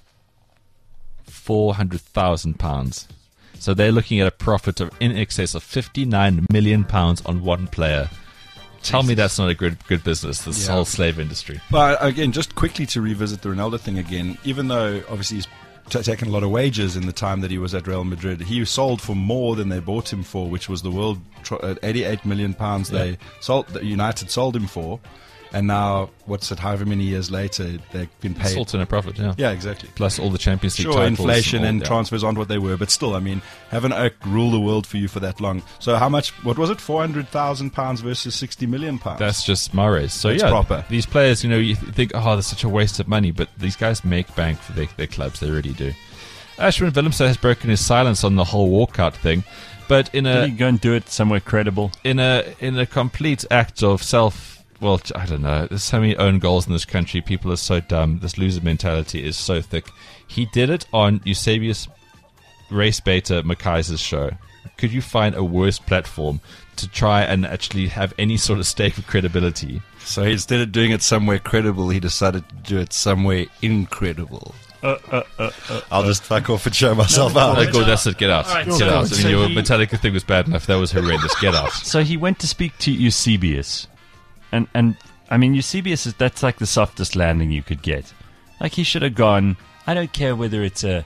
E: £400,000. So they're looking at a profit of in excess of £59 million on one player. Tell me that's not a good business, this whole slave industry.
F: Well, again, just quickly to revisit the Ronaldo thing again, even though obviously he's taken a lot of wages in the time that he was at Real Madrid, he sold for more than they bought him for, which was the world £88 million they sold. United sold him for. And now, however many years later, they've been paid.
E: Salt in a profit, yeah.
F: Yeah, exactly.
E: Plus all the Champions League
F: sure,
E: titles.
F: Inflation and transfers aren't what they were, but still, I mean, have an oak rule the world for you for that long. So how much, what was it, £400,000 versus £60 million?
E: That's just Mahrez. So
F: that's proper.
E: These players, you think, that's such a waste of money, but these guys make bank for their clubs, they really do. Ashwin Willemse has broken his silence on the whole walkout thing, but did
B: he go and do it somewhere credible?
E: In a complete act of well, I don't know. There's so many own goals in this country. People are so dumb. This loser mentality is so thick. He did it on Eusebius Race Beta Makaiser's show. Could you find a worse platform to try and actually have any sort of stake of credibility?
F: So instead of doing it somewhere credible, he decided to do it somewhere incredible. I'll just fuck off and show myself out.
E: Oh, good, that's it. Get out.
B: Right,
E: get out. I mean, your Metallica thing was bad enough. That was horrendous. Get out.
B: So he went to speak to Eusebius. And I mean, Eusebius, that's like the softest landing you could get. Like, he should have gone, I don't care whether it's a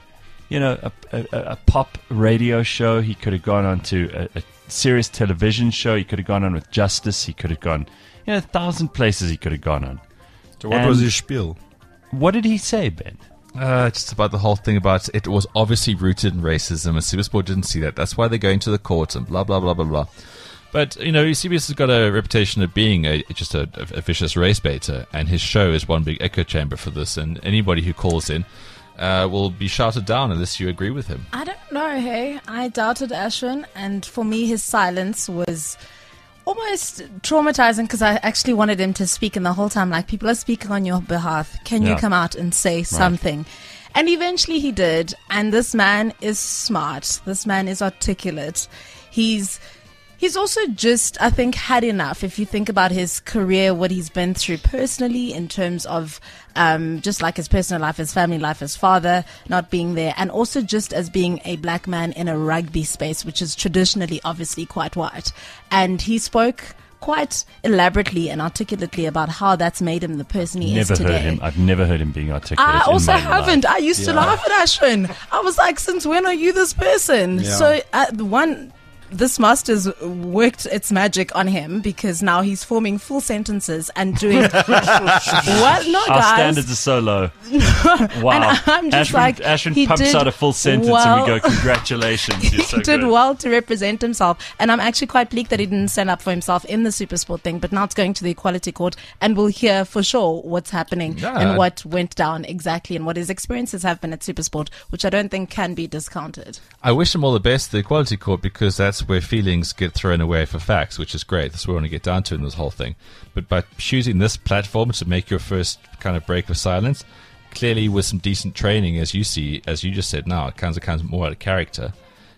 B: pop radio show. He could have gone on to a serious television show. He could have gone on with Justice. He could have gone, 1,000 places he could have gone on.
F: So what was his spiel?
B: What did he say, Ben?
E: Just about the whole thing about it was obviously rooted in racism, and SuperSport didn't see that. That's why they're going to the courts and blah, blah, blah, blah, blah. But, Eusebius has got a reputation of being just a vicious race baiter, and his show is one big echo chamber for this, and anybody who calls in will be shouted down unless you agree with him.
D: I don't know, hey? I doubted Ashwin, and for me his silence was almost traumatizing because I actually wanted him to speak, and the whole time, like, people are speaking on your behalf. Can you come out and say something? And eventually he did, and this man is smart. This man is articulate. He's also just, I think, had enough. If you think about his career, what he's been through personally in terms of just like his personal life, his family life, his father not being there, and also just as being a black man in a rugby space, which is traditionally obviously quite white. And he spoke quite elaborately and articulately about how that's made him the person he is today.
B: I've never heard him being articulate.
D: I also haven't.
B: Life.
D: I used to laugh at Ashwin. I was like, since when are you this person?
F: Yeah.
D: So this master's worked its magic on him because now he's forming full sentences and doing what? No,
B: Our
D: guys.
B: standards are so low. Wow.
D: And I'm just
B: Ashwin pumps out a full sentence and we go, congratulations. You're so
D: he did
B: good.
D: well to represent himself, and I'm actually quite bleak that he didn't stand up for himself in the SuperSport thing, but now it's going to the Equality Court, and we'll hear for sure what's happening and what went down exactly and what his experiences have been at SuperSport, which I don't think can be discounted.
E: I wish him all the best at the Equality Court, because that's where feelings get thrown away for facts, which is great. That's what we want to get down to in this whole thing. But by choosing this platform to make your first kind of break of silence, clearly with some decent training, as you just said now, it comes more out of character.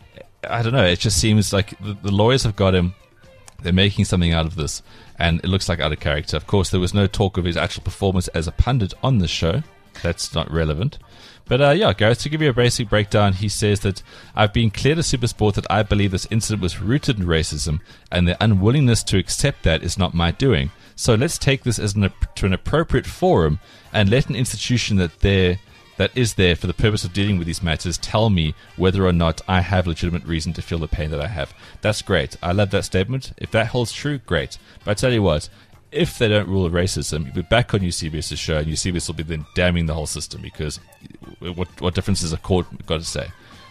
E: I don't know, it just seems like the lawyers have got him. They're making something out of this, and it looks like out of character. Of course, there was no talk of his actual performance as a pundit on this show. That's not relevant. But Gareth, to give you a basic breakdown, he says that I've been clear to SuperSport that I believe this incident was rooted in racism, and the unwillingness to accept that is not my doing. So let's take this as to an appropriate forum and let an institution that is there for the purpose of dealing with these matters tell me whether or not I have legitimate reason to feel the pain that I have. That's great. I love that statement. If that holds true, great. But I tell you what, if they don't rule racism, you'll be back on Eusebius' show, and Eusebius will be then damning the whole system, because what difference has a court got to say?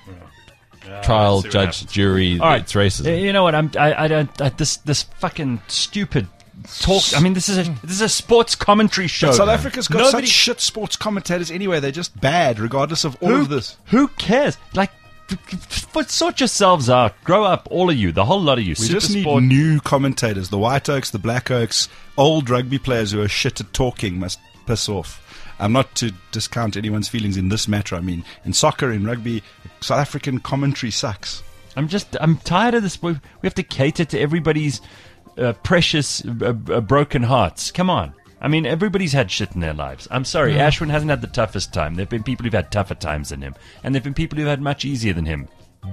E: Trial, judge, jury,
B: right.
E: It's racism.
B: You know what? This fucking stupid talk. I mean, this is a sports commentary show.
F: South Africa's got such shit sports commentators anyway. They're just bad, regardless of all of this.
B: Who cares? Like, Sort yourselves out. Grow up, all of you, the whole lot of you.
F: We just need
B: Supersport.
F: new commentators. The White Oaks, the Black Oaks, old rugby players who are shit at talking must piss off. I'm not to discount anyone's feelings in this matter. I mean, in soccer, in rugby, South African commentary sucks.
B: I'm tired of this. We have to cater to everybody's precious broken hearts. Come on. I mean, everybody's had shit in their lives. I'm sorry, Ashwin hasn't had the toughest time. There have been people who've had tougher times than him. And there have been people who've had much easier than him.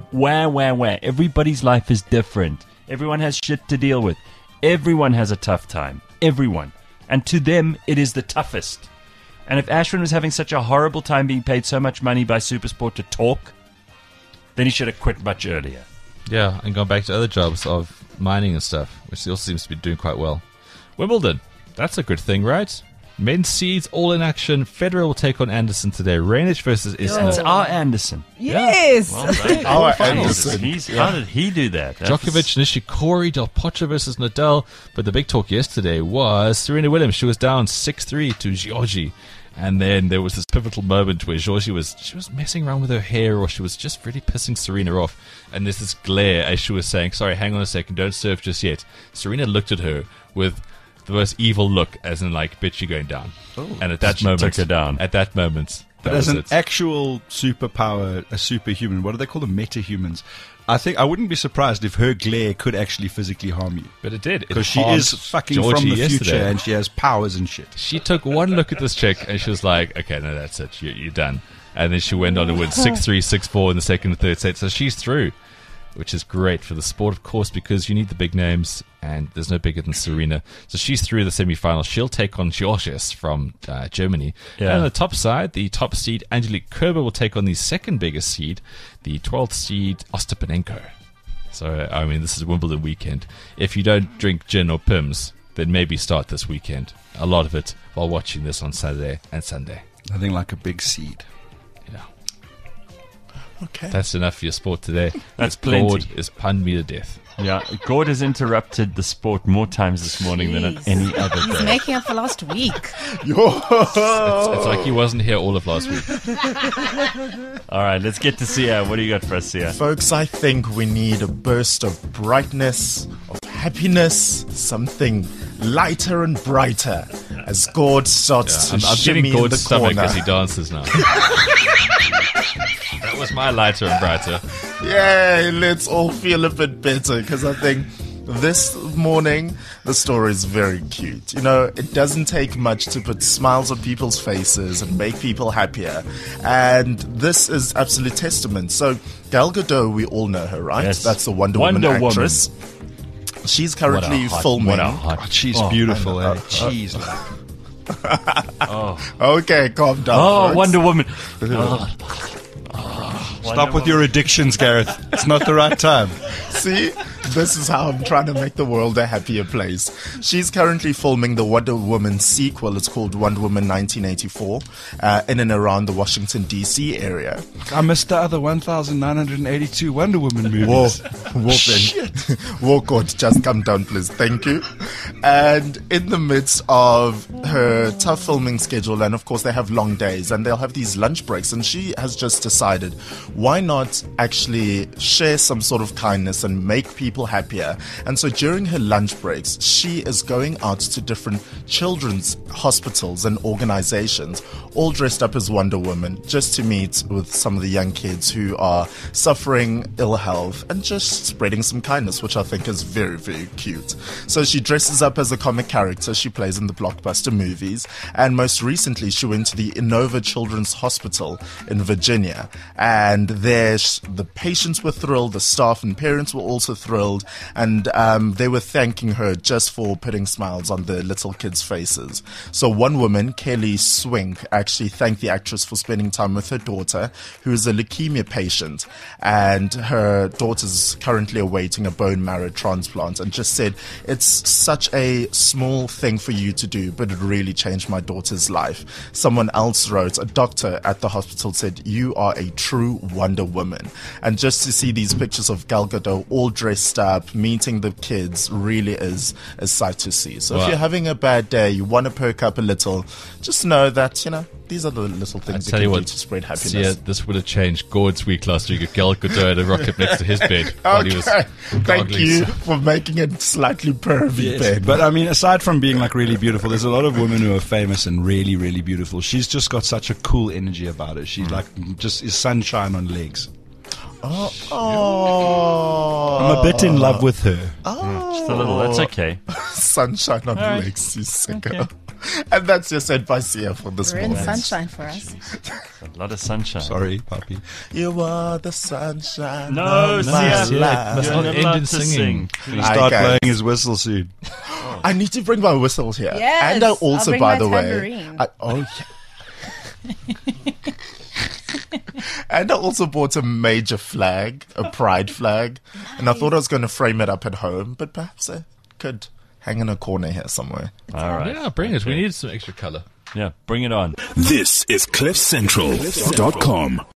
B: Where? Everybody's life is different. Everyone has shit to deal with. Everyone has a tough time. Everyone. And to them, it is the toughest. And if Ashwin was having such a horrible time being paid so much money by SuperSport to talk, then he should have quit much earlier.
E: Yeah, and gone back to other jobs of mining and stuff, which he also seems to be doing quite well. Wimbledon. That's a good thing, right? Men's seeds all in action. Federer will take on Anderson today. Raonic versus Isner.
B: It's our Anderson.
D: Yes.
C: Our Anderson.
B: How did he do that?
E: Djokovic, Nishikori, Del Potro versus Nadal. But the big talk yesterday was Serena Williams. She was down 6-3 to Giorgi. And then there was this pivotal moment where Giorgi was messing around with her hair, or she was just really pissing Serena off. And there's this glare as she was saying, sorry, hang on a second, don't serve just yet. Serena looked at her with the most evil look, as in like, bitch, you're going down. And at that moment,
B: took her down.
E: At that moment,
F: But as an actual superpower, a superhuman, what do they call them? Metahumans. I wouldn't be surprised if her glare could actually physically harm you.
E: But it did.
F: Because she is fucking from the future and she has powers and shit.
E: She took one look at this chick and she was like, okay, no, that's it. You're done. And then she went on to win 6-3, 6-4 in the second and third set. So she's through, which is great for the sport, of course, because you need the big names, and there's no bigger than Serena. So she's through the semi-final. She'll take on Georges from Germany.
B: Yeah.
E: And on the top side, the top seed, Angelique Kerber, will take on the second biggest seed, the 12th seed, Ostapenenko. So, I mean, this is Wimbledon weekend. If you don't drink gin or Pimm's, then maybe start this weekend. A lot of it while watching this on Saturday and Sunday.
F: Nothing like a big seed.
E: Yeah.
C: Okay.
E: That's enough for your sport today.
B: That's
E: Claude
B: plenty.
E: is punned me to death.
B: Yeah, Gord has interrupted the sport more times this morning than on
D: Jeez.
B: any other
D: He's
B: day.
D: making up for last week.
E: It's like he wasn't here all of last week.
B: All right, let's get to Sia. What do you got for us, Sia?
C: Folks, I think we need a burst of brightness, of happiness, something lighter and brighter as Gord starts to
E: I'm
C: shimmy
E: getting
C: in the
E: Gord's stomach
C: corner.
E: as he dances now. That was my lighter and brighter.
C: Yay, let's all feel a bit better, because I think this morning the story is very cute. You know, it doesn't take much to put smiles on people's faces and make people happier, and this is absolute testament. So Gal Gadot, we all know her, right?
B: Yes.
C: That's the Wonder Woman actress. She's currently filming.
B: What a hot.
F: God, she's beautiful, eh? Jeez.
C: Okay, calm down.
B: Oh,
C: folks.
B: Wonder Woman.
F: Stop with your addictions, Gareth. It's not the right time.
C: See, this is how I'm trying to make the world a happier place. She's currently filming the Wonder Woman sequel. It's called Wonder Woman 1984, in and around the Washington, D.C. area.
F: I missed the other 1,982 Wonder Woman movies.
C: Whoa, God, just come down, please. Thank you. And in the midst of her tough filming schedule, and of course they have long days, and they'll have these lunch breaks, and she has just decided, why not actually share some sort of kindness and make people happier? And so during her lunch breaks, she is going out to different children's hospitals and organizations, all dressed up as Wonder Woman, just to meet with some of the young kids who are suffering ill health and just spreading some kindness, which I think is very, very cute. So she dresses up as a comic character she plays in the blockbuster movies, and most recently she went to the Inova Children's Hospital in Virginia, and there the patients were thrilled, the staff and parents were also thrilled, and they were thanking her just for putting smiles on the little kids' faces. So one woman, Kelly Swink, actually thanked the actress for spending time with her daughter, who is a leukemia patient, and her daughter's currently awaiting a bone marrow transplant, and just said it's such a a small thing for you to do, but it really changed my daughter's life. Someone else wrote, a doctor at the hospital said, you are a true Wonder Woman. And just to see these pictures of Gal Gadot all dressed up, meeting the kids, really is a sight to see. So if you're having a bad day, you want to perk up a little, just know that, these are the little things you can do to spread happiness.
E: Yeah, this would have changed Gord's week last week. Gal Gadot had a rocket next to his bed while he was
C: Thank
E: gargling
C: you
E: stuff.
C: for making it slightly pervy, Ben.
F: But I mean, aside from being like really beautiful, there's a lot of women who are famous and really, really beautiful. She's just got such a cool energy about her. She's like just is sunshine on legs.
C: Oh.
F: I'm a bit in love with her.
B: Just a little. That's okay.
C: Sunshine on
B: right.
C: legs, you sicko. And that's just advice here for this
D: We're in
C: moment.
D: sunshine for us.
B: A lot of sunshine.
F: Sorry, puppy.
C: You are the sunshine.
B: No,
C: of my
B: Sia.
C: life.
E: Must
B: You're
E: not
B: not
E: end
B: allowed
E: in
B: to
E: singing.
B: sing.
F: Start
C: Okay.
F: playing his whistle soon.
C: I need to bring my whistle here.
D: Yes,
C: and I also,
D: I'll bring
C: by
D: my
C: the way,
D: tambourine.
C: and I also bought a major flag, a pride flag, and I thought I was going to frame it up at home, but perhaps I could hang in a corner here somewhere.
B: All right.
E: Yeah, bring it. We need some extra color.
B: Yeah, bring it on.
A: This is CliffCentral.com.